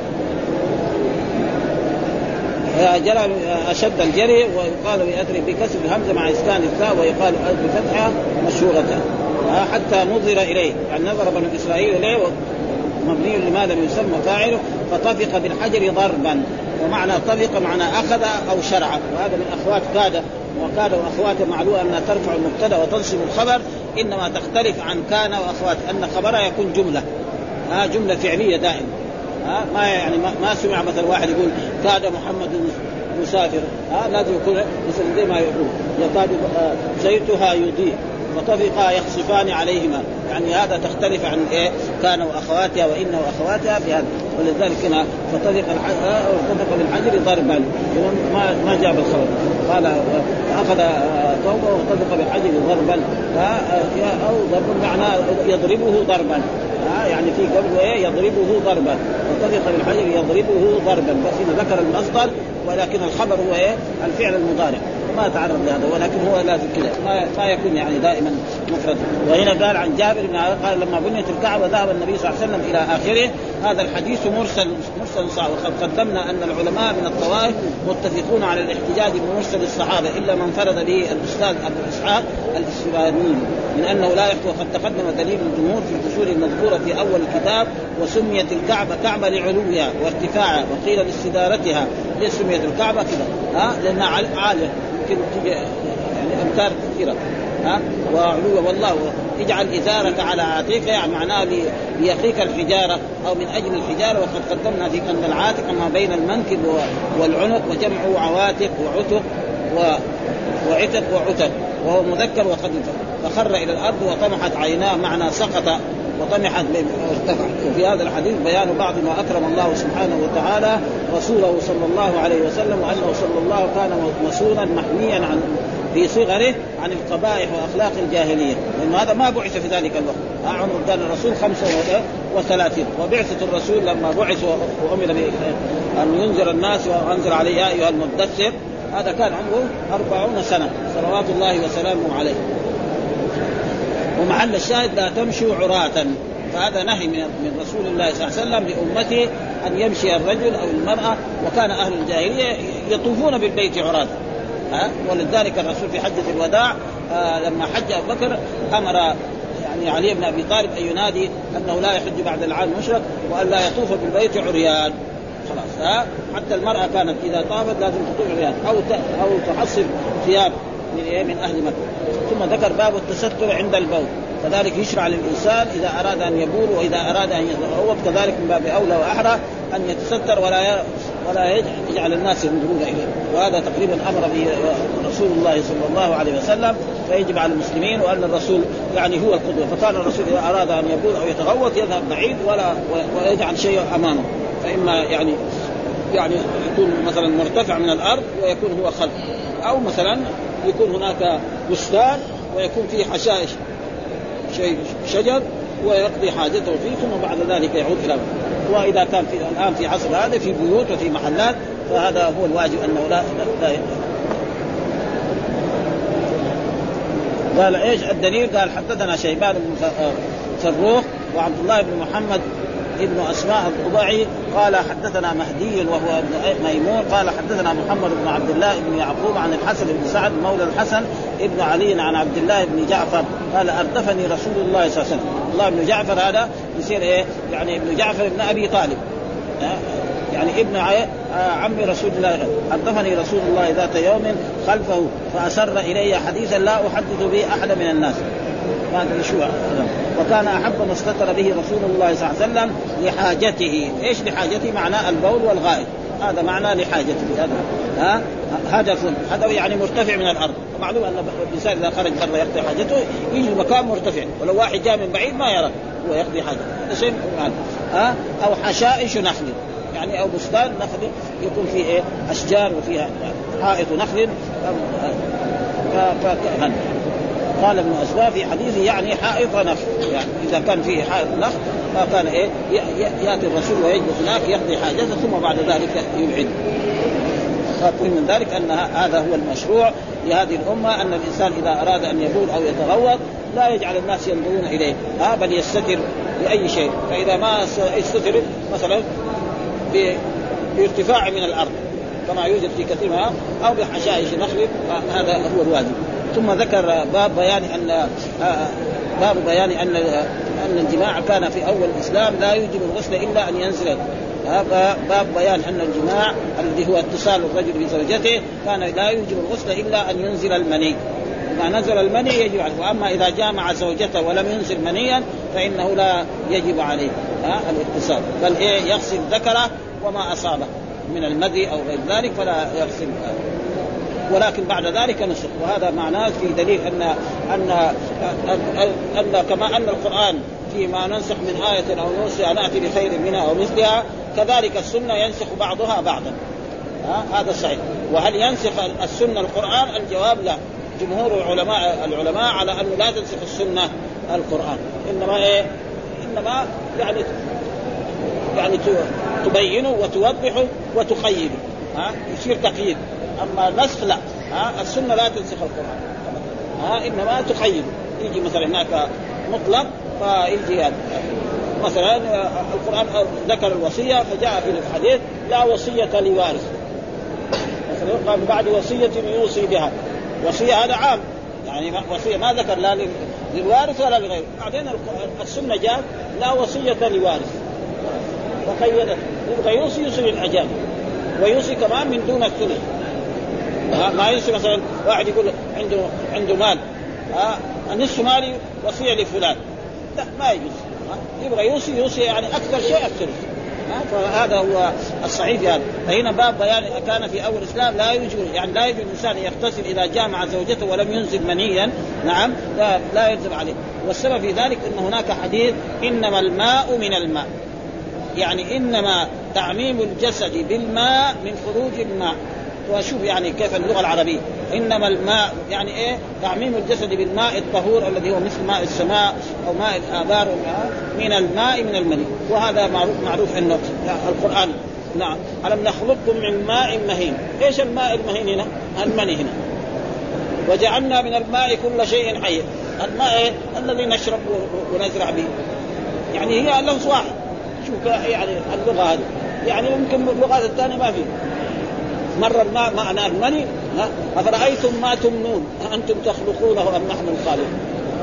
جرى أشد الجري ويقال بأثره بكسر الهمزة مع إسكان الثاء ويقال بفتحها مشهورة حتى نظر إليه يعني نظر بنو إسرائيل إليه مبني لما لم يسمى فاعله فطفق بالحجر ضربا ومعنى طفق معنى أخذ أو شرع وهذا من أخوات كاد وكان وأخواته معلومة أنها ترفع المبتدأ وتنصب الخبر، إنما تختلف عن كان وأخواته أن خبرها يكون جملة ها جملة فعلية دائما ها ما يعني ما, ما سمع مثلا واحد يقول كاد محمد مسافر ها لازم يكون مثل زي ما يقول يكاد زيتها يضيء وطفقا يخصفان عليهما، يعني هذا تختلف عن إيه كان وأخواتها وإن وأخواتها بهذا. ولذلك هنا فطفق وارتفق بالحجر ضربا ما ما جاب الخبر قال أخذ ثوبه وارتفق بالحجر ضربا أو ضرب معناه يضربه ضربا يعني في قبل إيه يضربه ضربا وارتفق بالحجر يضربه ضربا، بس هنا ذكر المصدر ولكن الخبر هو إيه الفعل المضارع ما تعرض لهذا، ولكن هو لازم كذا ما, ما يكون يعني دائما مفرد. وهنا قال عن جابر بن قال لما بنيت الكعبة ذهب النبي صلى الله عليه وسلم إلى آخره. هذا الحديث مرسل مرسل صحيح، وقد قدمنا أن العلماء من الطوائف متفقون على الاحتجاج بمرسل الصحابة إلا من فرد به الأستاذ أبو إسحاق الإسفراني من أنه لا يحتوى. وقد تقدم دليل الجمهور في الفصول المذكورة في أول الكتاب. وسميت الكعبة كعبة لعلوها وارتفاعها، وقيل لاستدارتها. ليش سميت الكعبة كذا؟ ها لأنها عالية يمكن تجي يعني أمتار كثيرة ها وعلوة. والله اجعل إزارك على عاتقك يعني معناه ليقيك الحجارة أو من أجل الحجارة. وقد قدمنا في أن العاتق ما بين المنكب والعنق، وجمعه عواتق وعتق وعتق وعتق وهو مذكر. وقد فخر إلى الأرض وطمحت عيناه معنى سقط وطمحت وارتفع. وفي هذا الحديث بيان بعض ما أكرم الله سبحانه وتعالى رسوله صلى الله عليه وسلم، وأنه صلى الله كان مسؤولا محميا عن في صغره عن القبائح وأخلاق الجاهلية، لأن هذا ما بعث في ذلك الوقت. عمر كان الرسول خمسة وثلاثين، وبعثة الرسول لما بعث وأمر أن ينذر الناس وأنزل عليه يا أيها المدثر، هذا كان عمره أربعون سنة صلوات الله وسلامه عليه. ومحل الشاهد لا تمشوا عراة، فهذا نهي من رسول الله صلى الله عليه وسلم لأمته أن يمشي الرجل أو المرأة. وكان أهل الجاهلية يطوفون بالبيت عراة ها. ولذلك الرسول في حجة الوداع آه لما حج أبو بكر أمر يعني علي بن أبي طالب أن ينادي أنه لا يحج بعد العام المشرق وأن لا يطوف بالبيت عريان خلاص ها. حتى المرأة كانت إذا طافت لازم تطوف عريان أو أو تحصل ثياب من من أهل مكة. ثم ذكر باب التستر عند البول، كذلك يشرع للإنسان إذا أراد أن يبول وإذا أراد أن يتغوط، كذلك من باب أولى وأحرى أن يتستر ولا ولا يجعل الناس ينظرون إليه. وهذا تقريبا أمر به رسول الله صلى الله عليه وسلم، فيجب على المسلمين وأن الرسول يعني هو القدوة. فكان الرسول إذا أراد أن يبول أو يتغوط يذهب بعيد ولا ويجعل شيء أمامه، فإما يعني يعني يكون مثلا مرتفع من الأرض ويكون هو خلف، أو مثلا يكون هناك بستان ويكون فيه حشائش شيء شجر ويقضي حاجته فيه، ثم بعد ذلك يعود إلى. وإذا كان في الآن في عصر هذا في بيوت وفي محلات، فهذا هو الواجب أنه لا, لا, لا قال إيش الدليل؟ قال حدثنا شيبان بن فروخ وعبد الله بن محمد ابن أسماء الضبعي قال حدثنا مهدي وهو ابن ميمون قال حدثنا محمد بن عبد الله بن يعقوب عن الحسن بن سعد مولى الحسن ابن علي عن عبد الله بن جعفر قال أردفني رسول الله صلى الله عليه وسلم. الله بن جعفر هذا يصير إيه يعني ابن جعفر ابن أبي طالب يعني ابن عم رسول الله. أردفني رسول الله ذات يوم خلفه فأسر إلي حديثا لا أحدث به أحد من الناس. وكان أحب ما استتر به رسول الله صلى الله عليه وسلم لحاجته. إيش لحاجته؟ معناه البول والغائط، هذا معناه لحاجته. هذا ها هدف هدف يعني مرتفع من الأرض. معلوم أن الإنسان إذا خرج برا يقضي حاجته يجي مكان مرتفع، ولو واحد جاء من بعيد ما يرى هو يقضي حاجته. هذا شيء ها. أو حشائش نخل يعني أو بستان نخل يكون فيه إيه أشجار وفيها حائط نخل. فكان قال ابن أسباب في حديثه يعني حائط نخل، يعني إذا كان فيه حائط نخل فكان إيه يأتي الرسول ويجلس هناك يقضي حاجته ثم بعد ذلك يبعد. فكل من ذلك أن هذا هو المشروع لهذه الأمة، أن الإنسان إذا أراد أن يبول أو يتغوط لا يجعل الناس ينظرون إليه ها، بل يستتر بأي شيء. فإذا ما يستتر مثلا بارتفاع من الأرض كما يوجد في كثير منها أو بحشائش نخل، هذا هو الواجب. ثم ذكر باب بيان أن باب بيان أن أن الجماع كان في أول الإسلام لا يوجب الغسل إلا أن ينزل هذا باب بيان أن الجماع الذي هو اتصال الرجل بزوجته كان لا يوجب الغسل إلا أن ينزل المني. إذا نزل المني يجب عليه، وأما إذا جامع زوجته ولم ينزل منيا فإنه لا يجب عليه الاغتسال، بل إيه يغسل ذكره وما أصابه من المذي أو غير ذلك فلا يغسل، ولكن بعد ذلك نسخ. وهذا معناه في دليل أن أن أن, أن كما أن القرآن فيما ننسخ من آية أو ننسخ نأتي بخير منها أو مثلها، كذلك السنة ينسخ بعضها بعضا. هذا صحيح. وهل ينسخ السنة القرآن؟ الجواب لا. جمهور العلماء العلماء على أنه لا تنسخ السنة القرآن، إنما إيه؟ إنما يعني يعني تبينه وتوضحه وتخيله، ها يصير تقييد. أما نسخ لا، ها السنة لا تنسخ القرآن، ها إنما تخيله. يجي مثلا هناك مطلق فيجي يعني مثلا القرآن ذكر الوصية فجاء في الحديث لا وصية لوارث، مثلا قال بعد وصية يوصي بها، وصية هذا عام يعني وصية ما ذكر لا للوارث ولا لغيره. بعدين السنة جاء لا وصية لوارث فقيدت، يبقى يوصي يوصي للأجانب ويوصي كمان من دون الثلث. ما يوصي مثلا واحد يقول عنده عنده مال النصف مالي وصية لفلان، لا ما يجوز، يبغى يوصي يوصي يعني أكثر شيء الثلث. فهذا هو الصحيح هذا. فهنا باب بيان كان في أول الإسلام لا يجوز يعني لا يجوز الإنسان يغتسل إذا جامع زوجته ولم ينزل منيا، نعم لا, لا يلزم عليه. والسبب في ذلك أن هناك حديث إنما الماء من الماء، يعني إنما تعميم الجسد بالماء من خروج الماء. وشوف يعني كيف اللغة العربية، إنما الماء يعني إيه؟ تعميم الجسد بالماء الطهور الذي هو مثل ماء السماء أو ماء الآبار من الماء من المني. وهذا معروف معروف إنه القرآن نعم ألم نخلقكم من ماء مهين. إيش الماء المهين هنا؟ المني هنا. وجعلنا من الماء كل شيء حي. الماء إيه؟ الذي نشرب ونزرع به، يعني هي لفظ واحد. شوف يعني اللغة هذه يعني يمكن اللغات الثانية ما فيه. مرة الماء معنى المني، أفرأيتم ما تمنون أنتم تخلقونه أم نحن الخالقون،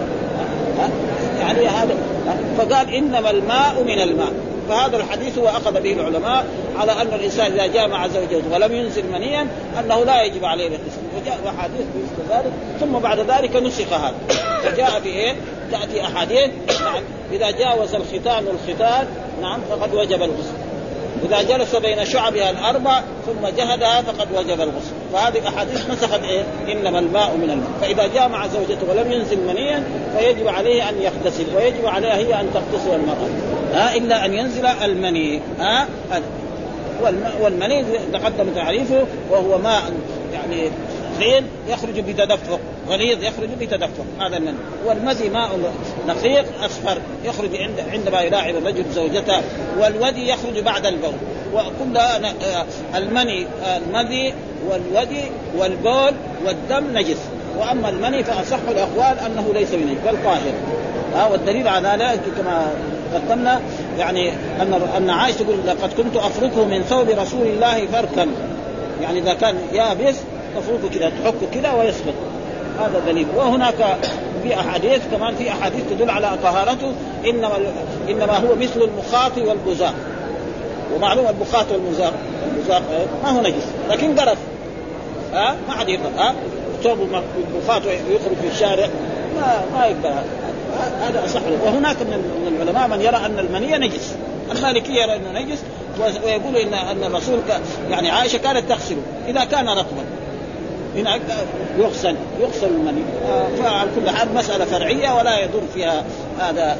يعني هذا. فقال إنما الماء من الماء. فهذا الحديث هو أخذ به العلماء على أن الإنسان إذا جامع زوجته ولم ينزل منيا أنه لا يجب عليه الاغتسال. وجاء أحاديث مثل ذلك، ثم بعد ذلك نسخ هذا. فجاء بإيه؟ تأتي أحاديث نعم إذا جاوز الختان الختان نعم فقد وجب الغسل، إذا جلس بين شعبها الأربع ثم جهدها فقد وجب الغسل. فهذه أحاديث نسخت إيه؟ إنما الماء من الماء. فإذا جامع زوجته ولم ينزل منيا فيجب عليه أن يغتسل، ويجب عليها هي أن تغتسل المرأة ها إلا أن ينزل المني. ها والمني تقدم تعريفه وهو ماء يعني غليظ يخرج بتدفق، غليظ يخرج بتدفق، هذا المني. والمذي ماء نقيق أصفر يخرج عند عندما يلاعب الرجل زوجته. والودي يخرج بعد البول. وكل المني المذي والودي والبول والدم نجس، وأما المني فأصح الأقوال أنه ليس منه بل طاهر. ها والدليل على ذلك كما قدمنا يعني أن أن عائشة تقول لقد كنت أفركه من ثوب رسول الله فركا، يعني إذا كان يابس تفركه كذا تحكه كذا ويسقط، هذا دليل. وهناك في أحاديث كمان في أحاديث تدل على طهارته، إنما إنما هو مثل المخاط والبزاق. ومعلوم البخاط والمزاق البزاق ما هو نجس لكن قرف، ها ما حد يقدر ها ثوب المخاط يخرج في الشارع ما ما يقدر، هذا أصح. وهناك من العلماء من يرى أن المنية نجس، المالكية يرى أنه نجس، ويقول إن أن الرسول يعني عائشة كانت تغسله إذا كان رطبا، هنا يغسل يغسل المني. فعلى كل حال مسألة فرعية ولا يضر فيها هذا.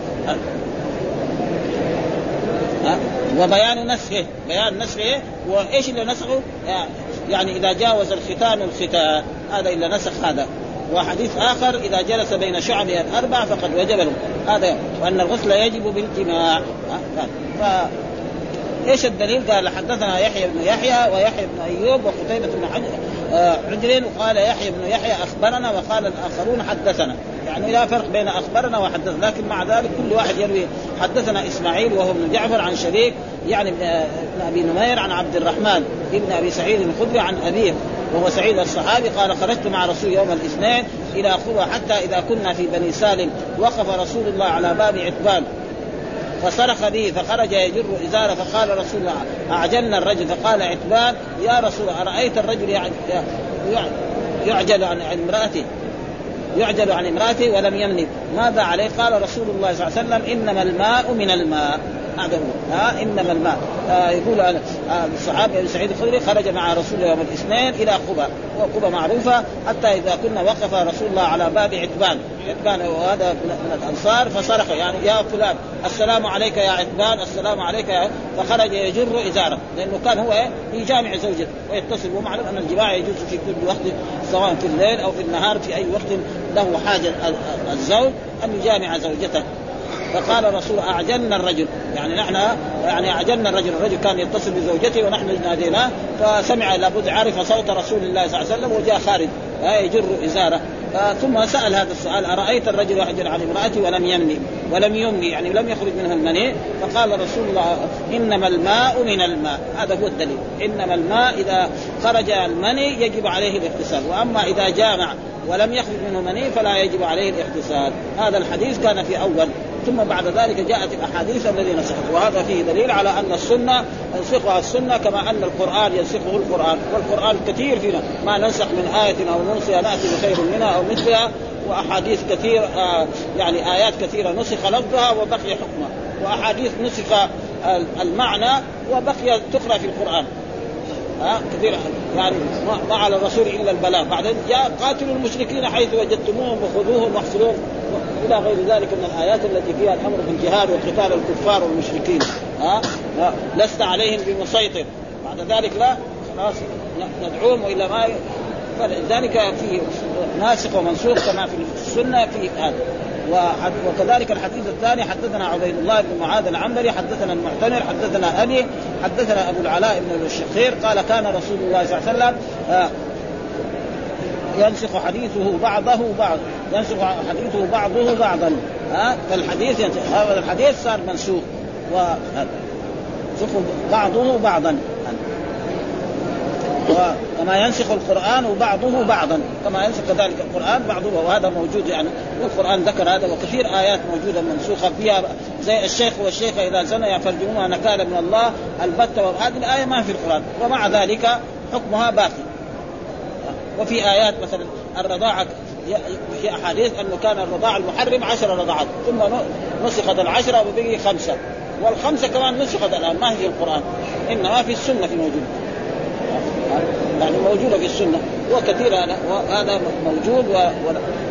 وبيان نسخه، بيان نسخه وإيش اللي نسخه؟ يعني إذا جاوز الختان الختان هذا إلا نسخ هذا. وحديث آخر إذا جلس بين شعبها الأربع فقد وجب له هذا، وأن الغسل يجب بالجماع. ف إيش الدليل؟ قال حدثنا يحيى بن يحيى ويحيى بن أيوب وقتيبة بن عجل، وقال يحيى بن يحيى أخبرنا وقال الآخرون حدثنا، يعني لا فرق بين أخبرنا وحدثنا، لكن مع ذلك كل واحد يروي. حدثنا إسماعيل وهو ابن جعفر عن شريك يعني ابن أبي نمير عن عبد الرحمن ابن أبي سعيد الخدري عن أبيه وهو سعيد الصحابي قال خرجت مع رسول يوم الاثنين إلى خروة حتى إذا كنا في بني سالم وقف رسول الله على باب عتبان فصرخ به فخرج يجر إزاره فقال رسول الله أعجلنا الرجل. فقال عتبان يا رسول الله أرأيت الرجل يعجل عن امرأته يعجل عن امرأته ولم يملك ماذا عليه؟ قال رسول الله صلى الله عليه وسلم إنما الماء من الماء. هذا هو ها إنما الماء. آه يقول آه الصحابي أبي سعيد الخدري خرج مع رسول الله يوم الاثنين إلى قباء، وقباء معروفة حتى إذا كنا وقف رسول الله على باب عتبان، عتبان وهذا من الأنصار، فصرخ يعني يا فلان السلام عليك يا عتبان السلام عليك يا، فخرج يجر إزاره لأنه كان هو يجامع زوجته ويتصل. ومعلوم أن الجماع يجوز في كل وقت سواء في الليل أو في النهار، في أي وقت له حاجة الزوج أن يجامع زوجته. فقال رسول أعجلنا الرجل، يعني نحن يعني أعجلنا الرجل، الرجل كان يتصل بزوجته ونحن ناديناه فسمع لابد عرف صوت رسول الله صلى الله عليه وسلم وجاء خارج يجر إزاره. ثم سأل هذا السؤال أرأيت الرجل يحجر عن امرأته ولم يمني ولم يمني يعني لم يخرج منه المني؟ فقال رسول الله إنما الماء من الماء. هذا هو الدليل، إنما الماء إذا خرج المني يجب عليه الاغتسال، وأما إذا جامع ولم يخرج منه مني فلا يجب عليه الاغتسال. هذا الحديث كان في أول، ثم بعد ذلك جاءت الأحاديث الذي نسخت، وهذا فيه دليل على أن السنة ينسخها السنة كما أن القرآن ينسخه القرآن، والقرآن كثير فينا ما ننسخ من آية أو ننسها نأتي بخير منها أو مثلها، وأحاديث كثير آه يعني آيات كثيرة نسخ لفظها وبقي حكمها، وأحاديث نسخ المعنى وبقي تقرأ في القرآن ها كثير يعني ما على الرسول إلا البلاغ. بعدين جاء قاتلوا المشركين حيث وجدتموهم وخذوهم واحصروهم إلى غير ذلك من الآيات التي فيها الأمر بالجهاد وقتال الكفار والمشركين. ها لست عليهم بمسيطر، بعد ذلك لا خلاص ندعوهم إلى ما، فلذلك في ناسخ ومنسوخ كما في السنة في هذا. وكذلك الحديث الثاني حدثنا عبيد الله بن معاذ العنبري حدثنا المعتمر حدثنا أبي حدثنا أبو العلاء بن الشخير قال كان رسول الله صلى الله عليه وسلم ينسخ حديثه بعضه بعض ينسخ حديثه بعضه بعضا. ها فالحديث هذا الحديث صار منسوخ وينسخ بعضه بعضا وكما ينسخ القرآن بعضه بعضا كما ينسخ كذلك القرآن بعضه، وهذا موجود يعني والقرآن ذكر هذا، وكثير آيات موجودة منسوخة فيها زي الشيخ والشيخة إذا زنيا فارجموها نكالا من الله البتة، وهذه الآية ما في القرآن ومع ذلك حكمها باقي. وفي آيات مثلا الرضاعة في أحاديث أنه كان الرضاعة المحرم عشر رضاعات ثم نسخت العشرة وبقي خمسة، والخمسة كمان نسخت الآن ما هي القرآن إنما في السنة في موجود يعني موجودة في السنة وكثير هذا موجود و... و...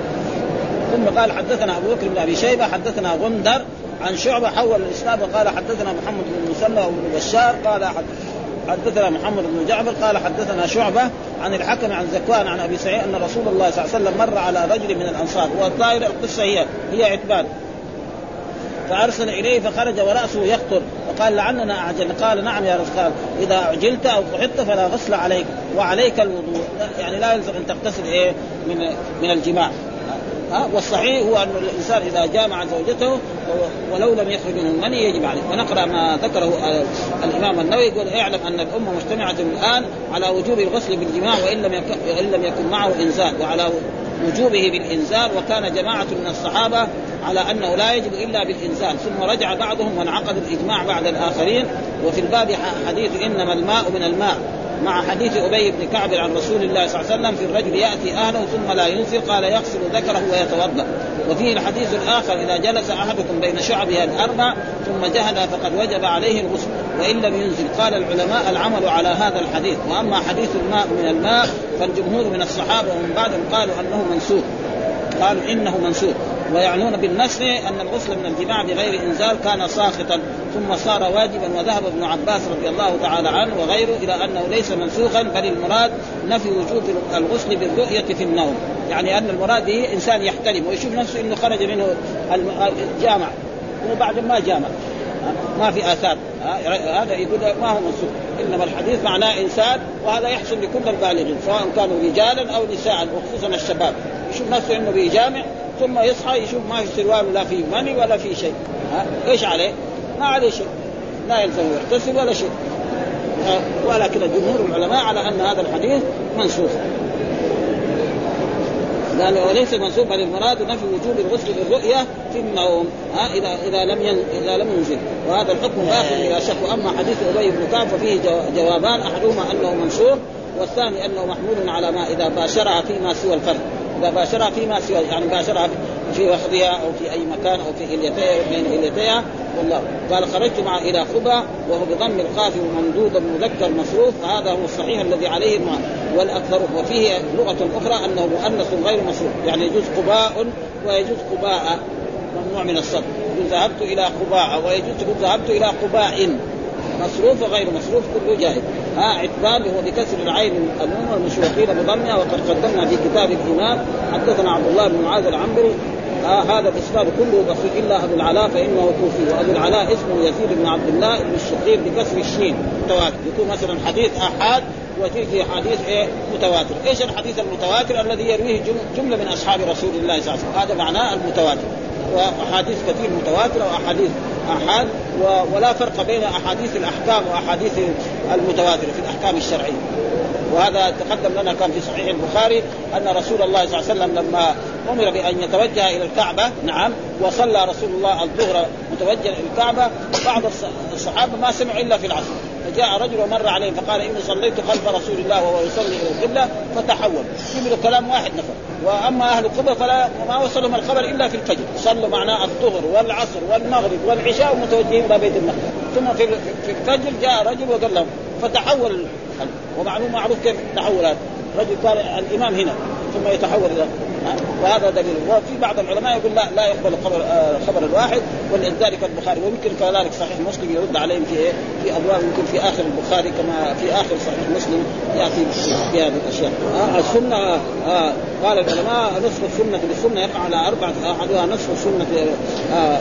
ثم قال حدثنا أبو بكر بن أبي شيبة حدثنا غندر عن شعبة حول الإسناد وقال حدثنا محمد بن مسلم وابن بشار قال حدثنا محمد بن جعفر قال حدثنا شعبة عن الحكم عن زكوان عن أبي سعيد أن رسول الله صلى الله عليه وسلم مر على رجل من الأنصار، والظاهر القصة هي هي عتبان، فأرسل إليه فخرج ورأسه يخطر فقال لعلنا أعجل، قال نعم يا رسول الله إذا عجلت أو قحطت فلا غسل عليك وعليك الوضوء، يعني لا يلزم أن تغتسل إيه من من الجماع. ها والصحيح هو أن الإنسان إذا جامع زوجته ولو لم يخرج منه المني يجب عليه. ونقرأ ما ذكره الإمام النووي يقول اعلم أن الأمة مجتمعة الآن على وجوب الغسل بالجماع وإن لم يكن, وإن لم يكن معه إنزال، وعلى وجوبه بالإنزال، وكان جماعة من الصحابة على أنه لا يجب إلا بالإنزال، ثم رجع بعضهم وانعقد الإجماع بعد الآخرين. وفي الباب حديث إنما الماء من الماء مع حديث أبي بن كعب عن رسول الله صلى الله عليه وسلم في الرجل يأتي أهله ثم لا ينزل قال يغسل ذكره ويتوضأ. وفيه الحديث الآخر إذا جلس أحدكم بين شعبها الأربع ثم جهل فقد وجب عليه الغسل وإن لم ينزل. قال العلماء العمل على هذا الحديث. وأما حديث الماء من الماء فالجمهور من الصحابة ومن بعدهم قالوا أنه منسوخ، قالوا إنه منسوخ، ويعنون بالنسخ أن الغسل من الجماع بغير إنزال كان ساقطا ثم صار واجبا. وذهب ابن عباس رضي الله تعالى عنه وغيره إلى أنه ليس منسوخا، بل المراد نفي وجوب الغسل بالرؤية في النوم، يعني أن المراد به إنسان يحتلم ويشوف نفسه إنه خرج منه الجامع وبعد ما جامع ما في آثار، هذا يقول ما هو منسوخ، إنما الحديث معناه إنسان، وهذا يحصل لكل البالغين سواء كانوا رجالا أو نساء وخصوصا الشباب، يشوف نفسه إنه بيجامع ثم يصحى يشوف ما في سروال لا في مني ولا في شيء، إيش عليه؟ ما عليه شيء، لا يلزم يغتسل ولا شيء. ولكن جمهور العلماء على أن هذا الحديث منسوخ. قال وليس منسوب بل المراد نفي وجوب الغسل بالرؤية في النوم ها إذا إذا لم ين... إذا لم ينزل، وهذا الحكم باقي بلا شك. وأما حديث أبي بن كعب ففيه جوابان، أحدهما أنه منسوب والثاني أنه محمول على ما إذا باشرها فيما سوى الفرد، إذا باشرها فيما سوى يعني باشرها في وخذها أو في أي مكان أو في إليتها أو بين إليتها. والله قال خرجت مع إلى خبا وهو بضم القاف وممدود مذكر مصروف، هذا هو الصحيح الذي عليه والأكثر. وفيه لغة أخرى أنه مؤنث غير مصروف، يعني يجوز قباء ويجوز قباء، ممنوع من الصرف. ذهبت إلى قباء ويجوز ذهبت إلى قباء، مصروف وغير مصروف كله جائز. ها عتبان هو بكسر العين النون والمشوقين بضمها. وقد قدمنا في كتاب الإمام حدثنا عبد الله بن معاذ العنبري آه هذا الإسناد كله بسيط إلا أبو العلاء فإنه كوفي، وأبو العلاء اسمه يزيد بن عبد الله بن الشقيق بكسر الشين متواتر. يكون مثلا حديث أحاد وتيجي حديث إيه متواتر. إيش الحديث المتواتر؟ الذي يرويه جملة من أصحاب رسول الله صلى الله عليه وسلم، هذا معناه المتواتر. وأحاديث كثير متواترة وأحاديث أحاد، ولا فرق بين أحاديث الأحكام وأحاديث المتواترة في الأحكام الشرعية. وهذا تقدم لنا كان في صحيح البخاري أن رسول الله صلى الله عليه وسلم لما أمر بأن يتوجه إلى الكعبة نعم وصلى رسول الله الظهر متوجه إلى الكعبة، بعض الصحابة ما سمعوا إلا في العصر، فجاء رجل ومر عليه فقال إني صليت خلف رسول الله وهو يصلي إلى القبلة فتحول. يقولوا كلام واحد نفر. وأما أهل القبة فلا ما وصلهم الخبر إلا في الفجر، صلوا معنا الظهر والعصر والمغرب والعشاء ومتوجهين إلى بيت المقدس. ثم في في الفجر جاء رجل وقال لهم فتحول. ومعلوم معروف كيف تحولات، رجل كان الإمام هنا ثم يتحول إلى، وهذا دليل. وفي بعض العلماء يقول لا لا يقبل الخبر خبر الواحد، ولذلك البخاري ويمكن كذلك صحيح مسلم يرد عليهم في إيه في أبواب، يمكن في آخر البخاري كما في آخر صحيح مسلم يأتي في هذه الأشياء. آه السنة آه قال العلماء نصف السنة بالسنة يقع على أربعة، أحدها نصف السنة آه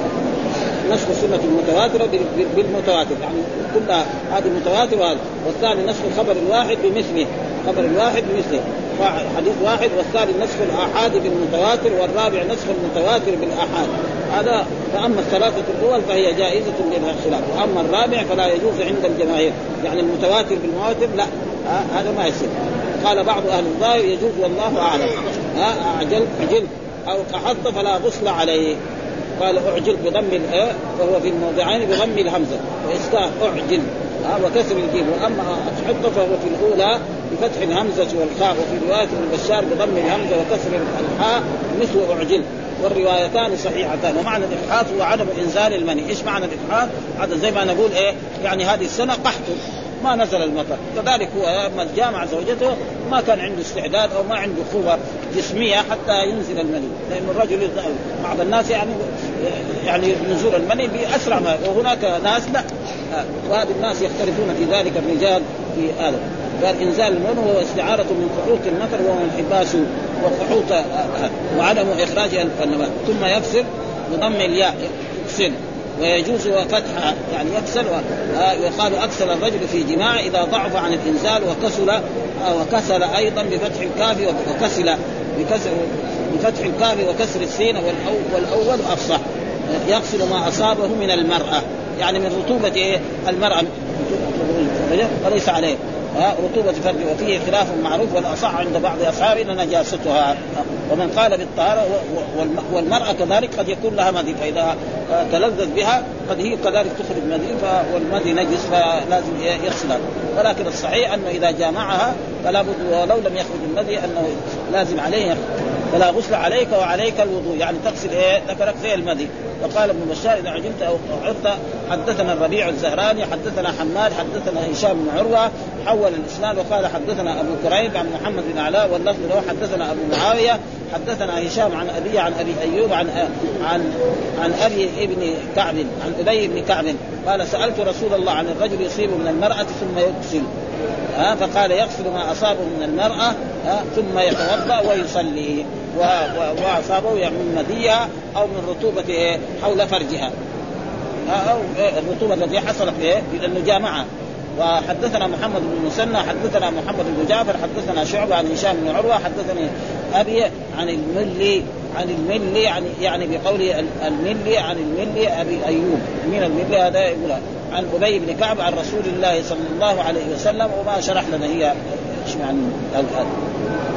نسخ السنة المتواترة بالمتواتر، يعني كلها هذه متواتر وهذا. والثاني نسخ الخبر الواحد بمثله، خبر الواحد بمثله حديث واحد. والثالث نسخ الآحاد بالمتواتر، والرابع نسخ المتواتر بالآحاد. هذا فأما الثلاثة الأول فهي جائزة بلا خلاف، وأما الرابع فلا يجوز عند الجماهير، يعني المتواتر بالمتواتر لا هذا ما يصير. قال بعض أهل الظاهر يجوز والله أعلم. أعجل أعجل أو قحط فلا غسل عليه. قال أعجل بضم الآ وهو في الموضعين بضم الهمزة وإسكان أعجل آه وكسر الجيم. وأما أحط فهو في الأولى بفتح الهمزة والخاء، وفي رواية ابن بشار بضم الهمزة وكسر الحاء مثل أعجل، والروايتان صحيحتان. ومعنى الإفحاط هو عدم إنزال المني. إيش معنى الإفحاط؟ هذا زي ما نقول إيه يعني هذه السنة قحط ما نزل المطر، كذلك هو لما جامع زوجته ما كان عنده استعداد أو ما عنده قوة جسمية حتى ينزل المني، لأن الرجل بعض الناس يعني يعني نزول المني بأسرع ما، وهناك ناس لا، وهذه الناس يختلفون في ذلك الرجال في هذا. قال إنزال المني هو استعارة من قحوط المطر وهو انحباس وقحوط وعدم إخراج النبات. ثم يكسر بضم الياء يكسر، ويجوز فتحها يعني يكسل. ويقال أكسل الرجل في جماع إذا ضعف عن الإنزال، وكسل وكسل أيضا بفتح الكاف وكسل بكسر بفتح الكاف وكسر السين، والأول أفصح. يغسل ما أصابه من المرأة، يعني من رطوبة المرأة وليس عليه رطوبة فرج، وفيه خلاف معروف والأصح عند بعض أصحابنا نجاستها. ومن قال بالطهارة والمرأة كذلك قد يكون لها مذي، فإذا تلذذ بها قد هي كذلك تخرج مذي، والمذي نجس فلازم يغسلها. ولكن الصحيح أنه إذا جامعها فلا بد ولو لم يخرج المذي أنه لازم عليه فلا غسل عليك وعليك الوضوء، يعني تغسل إيه ذكرك زي المذي. وقال ابن بشار إذا عجلت أو عرت حدثنا الربيع الزهراني حدثنا حماد حدثنا هشام بن عروة حول الإسناد وقال حدثنا أبو كريب عن محمد بن علاء واللفظ له حدثنا أبو معاوية حدثنا هشام عن أبي عن أبي أيوب عن عن عن أبي ابن كعب عن أبي بن كعب قال سألت رسول الله عن الرجل يصيب من المرأة ثم يغسل، ها فقال يغسل ما أصابه من المرأة ثم يتوضأ ويصلي، وأصابه يعني من مذيها أو من رطوبة حول فرجها أو الرطوبة التي حصلت لأنه جامعها. وحدثنا محمد بن مسنى حدثنا محمد بن جعفر حدثنا شعبة عن هشام بن عروة حدثني أبي عن الملي عن الملي يعني يعني بقوله الملي عن الملي أبي أيوب من الملي هذا يقول عن أبي بن كعب عن رسول الله صلى الله عليه وسلم، وما شرح لنا هي ايش معنى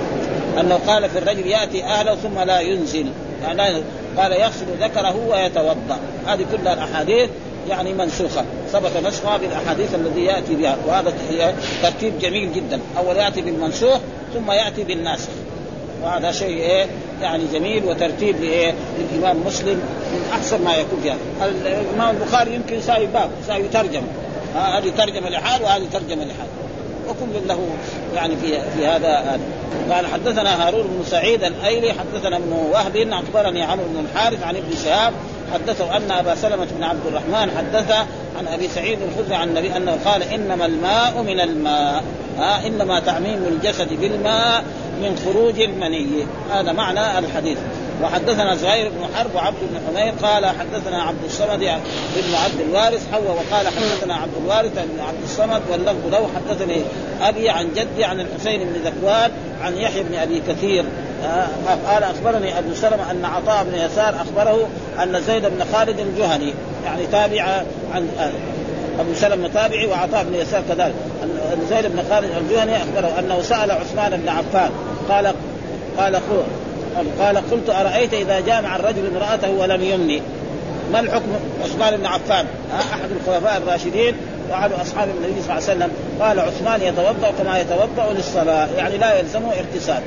أنه قال في الرجل يأتي أهله ثم لا ينزل، يعني قال يغسل ذكره ويتوضأ. هذه كلها الأحاديث يعني منسوخة، ثبت نسخها بالأحاديث الذي يأتي بها، وهذا ترتيب جميل جدا. أول يأتي بالمنسوخ ثم يأتي بالناسخ، وهذا شيء إيه يعني جميل وترتيب لإيه للإمام مسلم من أحسن ما يكون فيها. الإمام البخاري يمكن يساوي باب يساوي ترجمة، هذه ترجمة لحال وهذه ترجمة لحال، وكل له يعني في في هذا. قال حدثنا هارون بن سعيد الأيلي حدثنا ابن وهب أخبرني عمرو بن الحارث عن ابن شهاب حدثه أن أبا سلمة بن عبد الرحمن حدث عن أبي سعيد الخدري عن النبي أنه قال إنما الماء من الماء، ها إنما تعميم الجسد بالماء من خروج المني، هذا معنى الحديث. وحدثنا زهير بن حرب وعبد بن حمير قال حدثنا عبد الصمد بن عبد الوارث حوى وقال حدثنا عبد الوارث بن عبد الصمد واللفظ له حدثني أبي عن جدي عن الحسين بن ذكوان عن يحيى بن أبي كثير قال أخبرني أبو سلمة أن عطاء بن يسار أخبره أن زيد بن خالد الجهني يعني تابع عن أبو سلمة تابعي وعطاء بن يسار كذلك أن زيد بن خالد الجهني أخبره أنه سأل عثمان بن عفان قال قال قال قلت أرأيت إذا جامع الرجل امرأته ولم يمني ما الحكم؟ عثمان بن عفان أحد الخلفاء الراشدين وأحد أصحاب النبي صلى الله عليه وسلم قال عثمان يتوضأ كما يتوضأ للصلاة، يعني لا يلزمه اغتسال،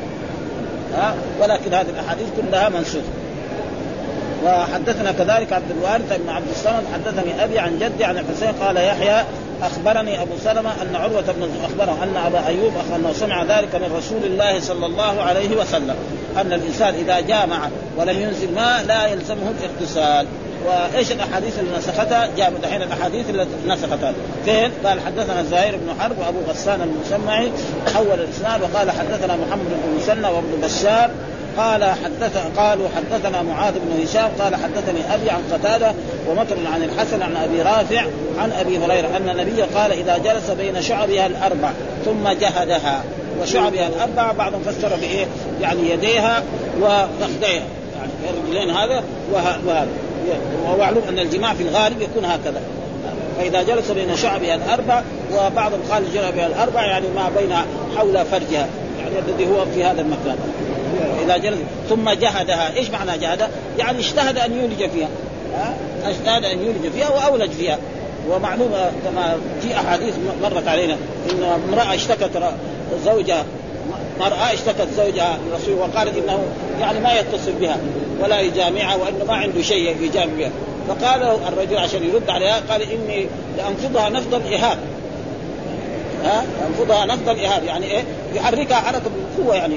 ولكن هذه الأحاديث كلها منسوخة. وحدثنا كذلك عبد الوارث بن عبد الصمد حدثني أبي عن جدي عن الحسين قال يحيى أخبرني أبو سلمة أن عروة بن أخبره أن أبا أيوب أنه سمع ذلك من رسول الله صلى الله عليه وسلم أن الإنسان إذا جامع ولم ينزل ماء لا يلزمه الاغتسال. وإيش الأحاديث اللي نسختها؟ جاء دحين الأحاديث اللي نسختها فين؟ قال حدثنا زهير بن حرب وأبو غسان المسمعي حول الإسناد وقال حدثنا محمد بن مسنى وابن بشار قال حدث قالوا حدثنا معاذ بن هشام قال حدثني أبي عن قتادة ومطر عن الحسن عن أبي رافع عن أبي هريرة أن النبي قال إذا جلس بين شعبها الأربع ثم جهدها، وشعبها الأربع بعضهم فسر بإيه يعني يديها وفخذيها يعني الرجلين هذا وهذا، ومعلوم أن الجماع في الغالب يكون هكذا. فإذا جلس بين شعبها الأربع وبعضهم قال شعبها الأربع يعني ما بين حول فرجها يعني الذي هو في هذا المكان. إذا جلس ثم جهدها، إيش معنى جهدها؟ يعني اجتهد أن يولج فيها، اجتهد أن يولج فيها وأولج فيها. ومعلوم كما في أحاديث مرت علينا إن امرأة اشتكت زوجها مرأة اشتكت زوجها للرسول وقالت إنه يعني ما يتصل بها ولا يجامعها وإنه ما عنده شيء يجامع بها، فقال الرجل عشان يرد عليها قال إني لأنفضها نفض الإهاب، ها أنفضها نفض الإهاب يعني إيه يحركها حركة بالقوة يعني،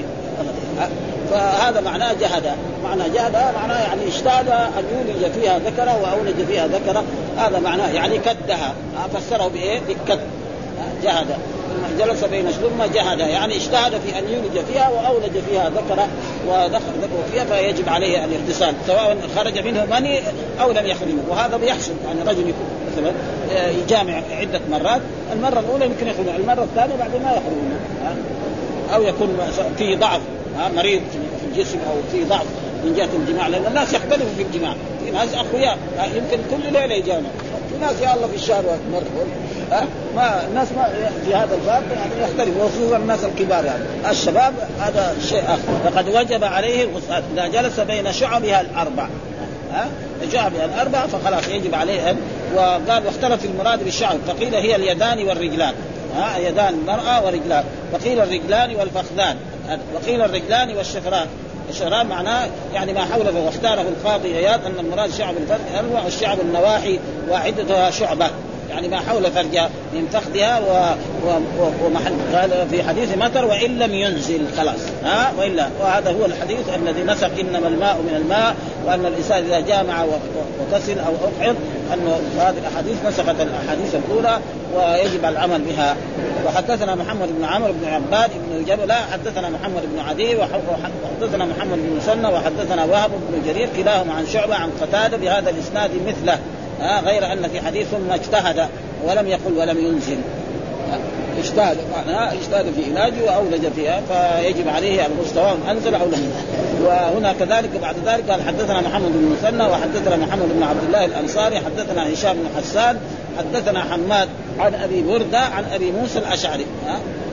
فهذا معناه جهد. معنى جهد معناه يعني اجتهد أن يولج فيها ذكرة وأولج فيها ذكرة، هذا معناه يعني كدها، فسره بإيه بالكد جهد. جلس بين ثم جهد يعني اجتهد في أن يولج فيها وأولج فيها ذكرة ودخل ذكره فيها فيجب عليه الاغتسال سواء خرج منه مني أو لم يخرج منه. وهذا بيحصل يعني رجل يكون مثلا يجامع عدة مرات، المرة الأولى يمكن يخرج، المرة الثانية بعد ما يخرج منه، أو يكون في ضعف مريض في الجسم أو في ضعف من جهة الجماع، لأن الناس يختلفوا في الجماع، في ناس أقوياء يمكن كل ليلة يجامع، في ناس يا الله في الشهر مرة أه؟ ما الناس ما في هذا الباب يعني يختلف، وخصوصا الناس الكبار يعني الشباب هذا شيء آخر. فقد وجب عليه الغسل إذا جلس بين شعبها الأربع، ها أه؟ شعبها الأربع فخلاص يجب عليه. وقال واختلف المراد بالشعب فقيل هي اليدان والرجلان، ها أه؟ يدان المرأة ورجلان، وقيل الرجلان والفخذان، وقيل الرجلان والشفران. الشفران معناه يعني ما حوله، واختاره القاضي عياض أن المراد شعب الفرج أنواع والشعب النواحي وعدتها شعبة يعني ما حول فرجها من فخذها و... و... ومحل. قال في حديث مطر وإن لم ينزل خلاص، ها وإلا. وهذا هو الحديث الذي نسق إنما الماء من الماء، وأن الإنسان إذا جامع وغسل أو أقعد، أنه هذه الأحاديث نسقت الأحاديث الأولى ويجب العمل بها. وحدثنا محمد بن عمرو بن عباد بن جبل حدثنا محمد بن عدي وحدثنا محمد بن مسنى وحدثنا وهب بن جرير كلاهما عن شعبة عن قتادة بهذا الإسناد مثله، آه غير أن في حديث ثم اجتهد ولم يقل ولم ينزل. آه اجتهد معناه اجتهد في علاجه وأولج فيها فيجب عليه المستوى أنزل أو لم. وهنا كذلك بعد ذلك قال حدثنا محمد بن مسنى وحدثنا محمد بن عبد الله الأنصاري حدثنا هشام بن حسان حدثنا حماد عن أبي بردة عن أبي موسى الأشعري. آه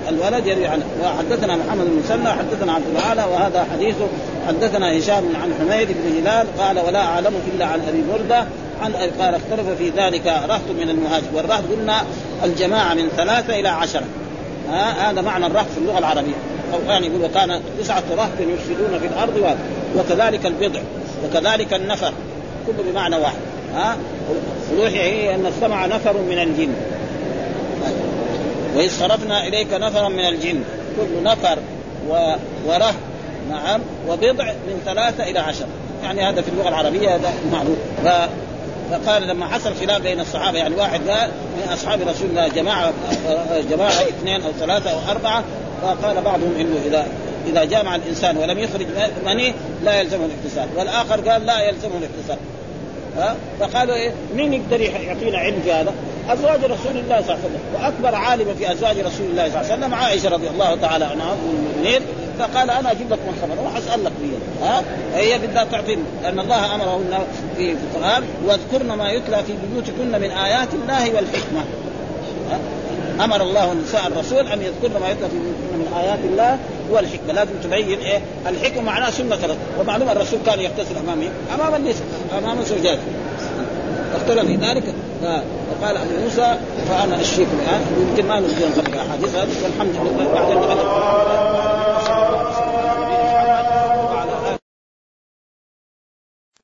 الولد يروي عنه. وحدثنا محمد بن مسنى حدثنا عبد الأعلى وهذا حديثه. حدثنا هشام عن حميد بن هلال قال ولا أعلم إلا عن أبي بردة عن قال اختلف في ذلك رهط من المهاجر. والرهط قلنا الجماعة من ثلاثة إلى عشرة، ها هذا معنى الرهط في اللغة العربية. أو يعني يقول وكان تسعة رهط يفسدون في الأرض، وكذلك البضع وكذلك النفر كله بمعنى واحد. ها وروحي هي أن استمع نفر من الجن وإذ صرفنا إليك نفرا من الجن، كل نفر ورهط نعم وبضع من ثلاثة إلى عشرة، يعني هذا في اللغة العربية هذا معروف. فقال لما حصل خلاف بين الصحابة، يعني واحد قال من أصحاب رسول الله جماعة جماعة اثنين أو ثلاثة أو أربعة، فقال بعضهم إنه إذا إذا جامع الإنسان ولم يخرج مني لا يلزمه الاغتسال، والآخر قال لا يلزمه الاغتسال. ها فقالوا إيه مين يقدر يعطينا علم في هذا؟ أزواج رسول الله صلى الله عليه وسلم، وأكبر عالم في أزواج رسول الله صلى الله عليه وسلم عائشة رضي الله تعالى عنها أم المؤمنين. فقال أنا أجيب لك من خبر وحسألك بيه. ها هي بدها تعطيني، لأن الله أمرهن في القرآن واذكرن ما يتلى في بيوتكن من آيات الله والحكمة. أمر الله نساء الرسول أن يذكرن ما يتلى في بيوتكن من آيات الله والحكمة. لازم تبين إيه الحكمة معناها سنة الرسول. ومعلوم الرسول كان يغتسل أمامه أمام النساء أمام زوجاته، اختلف في ذلك. فقال أبو موسى فأنا أشفيكم الآن، يمكن ما نريد أن نقرأ أحاديث هذه والحمد لله بعد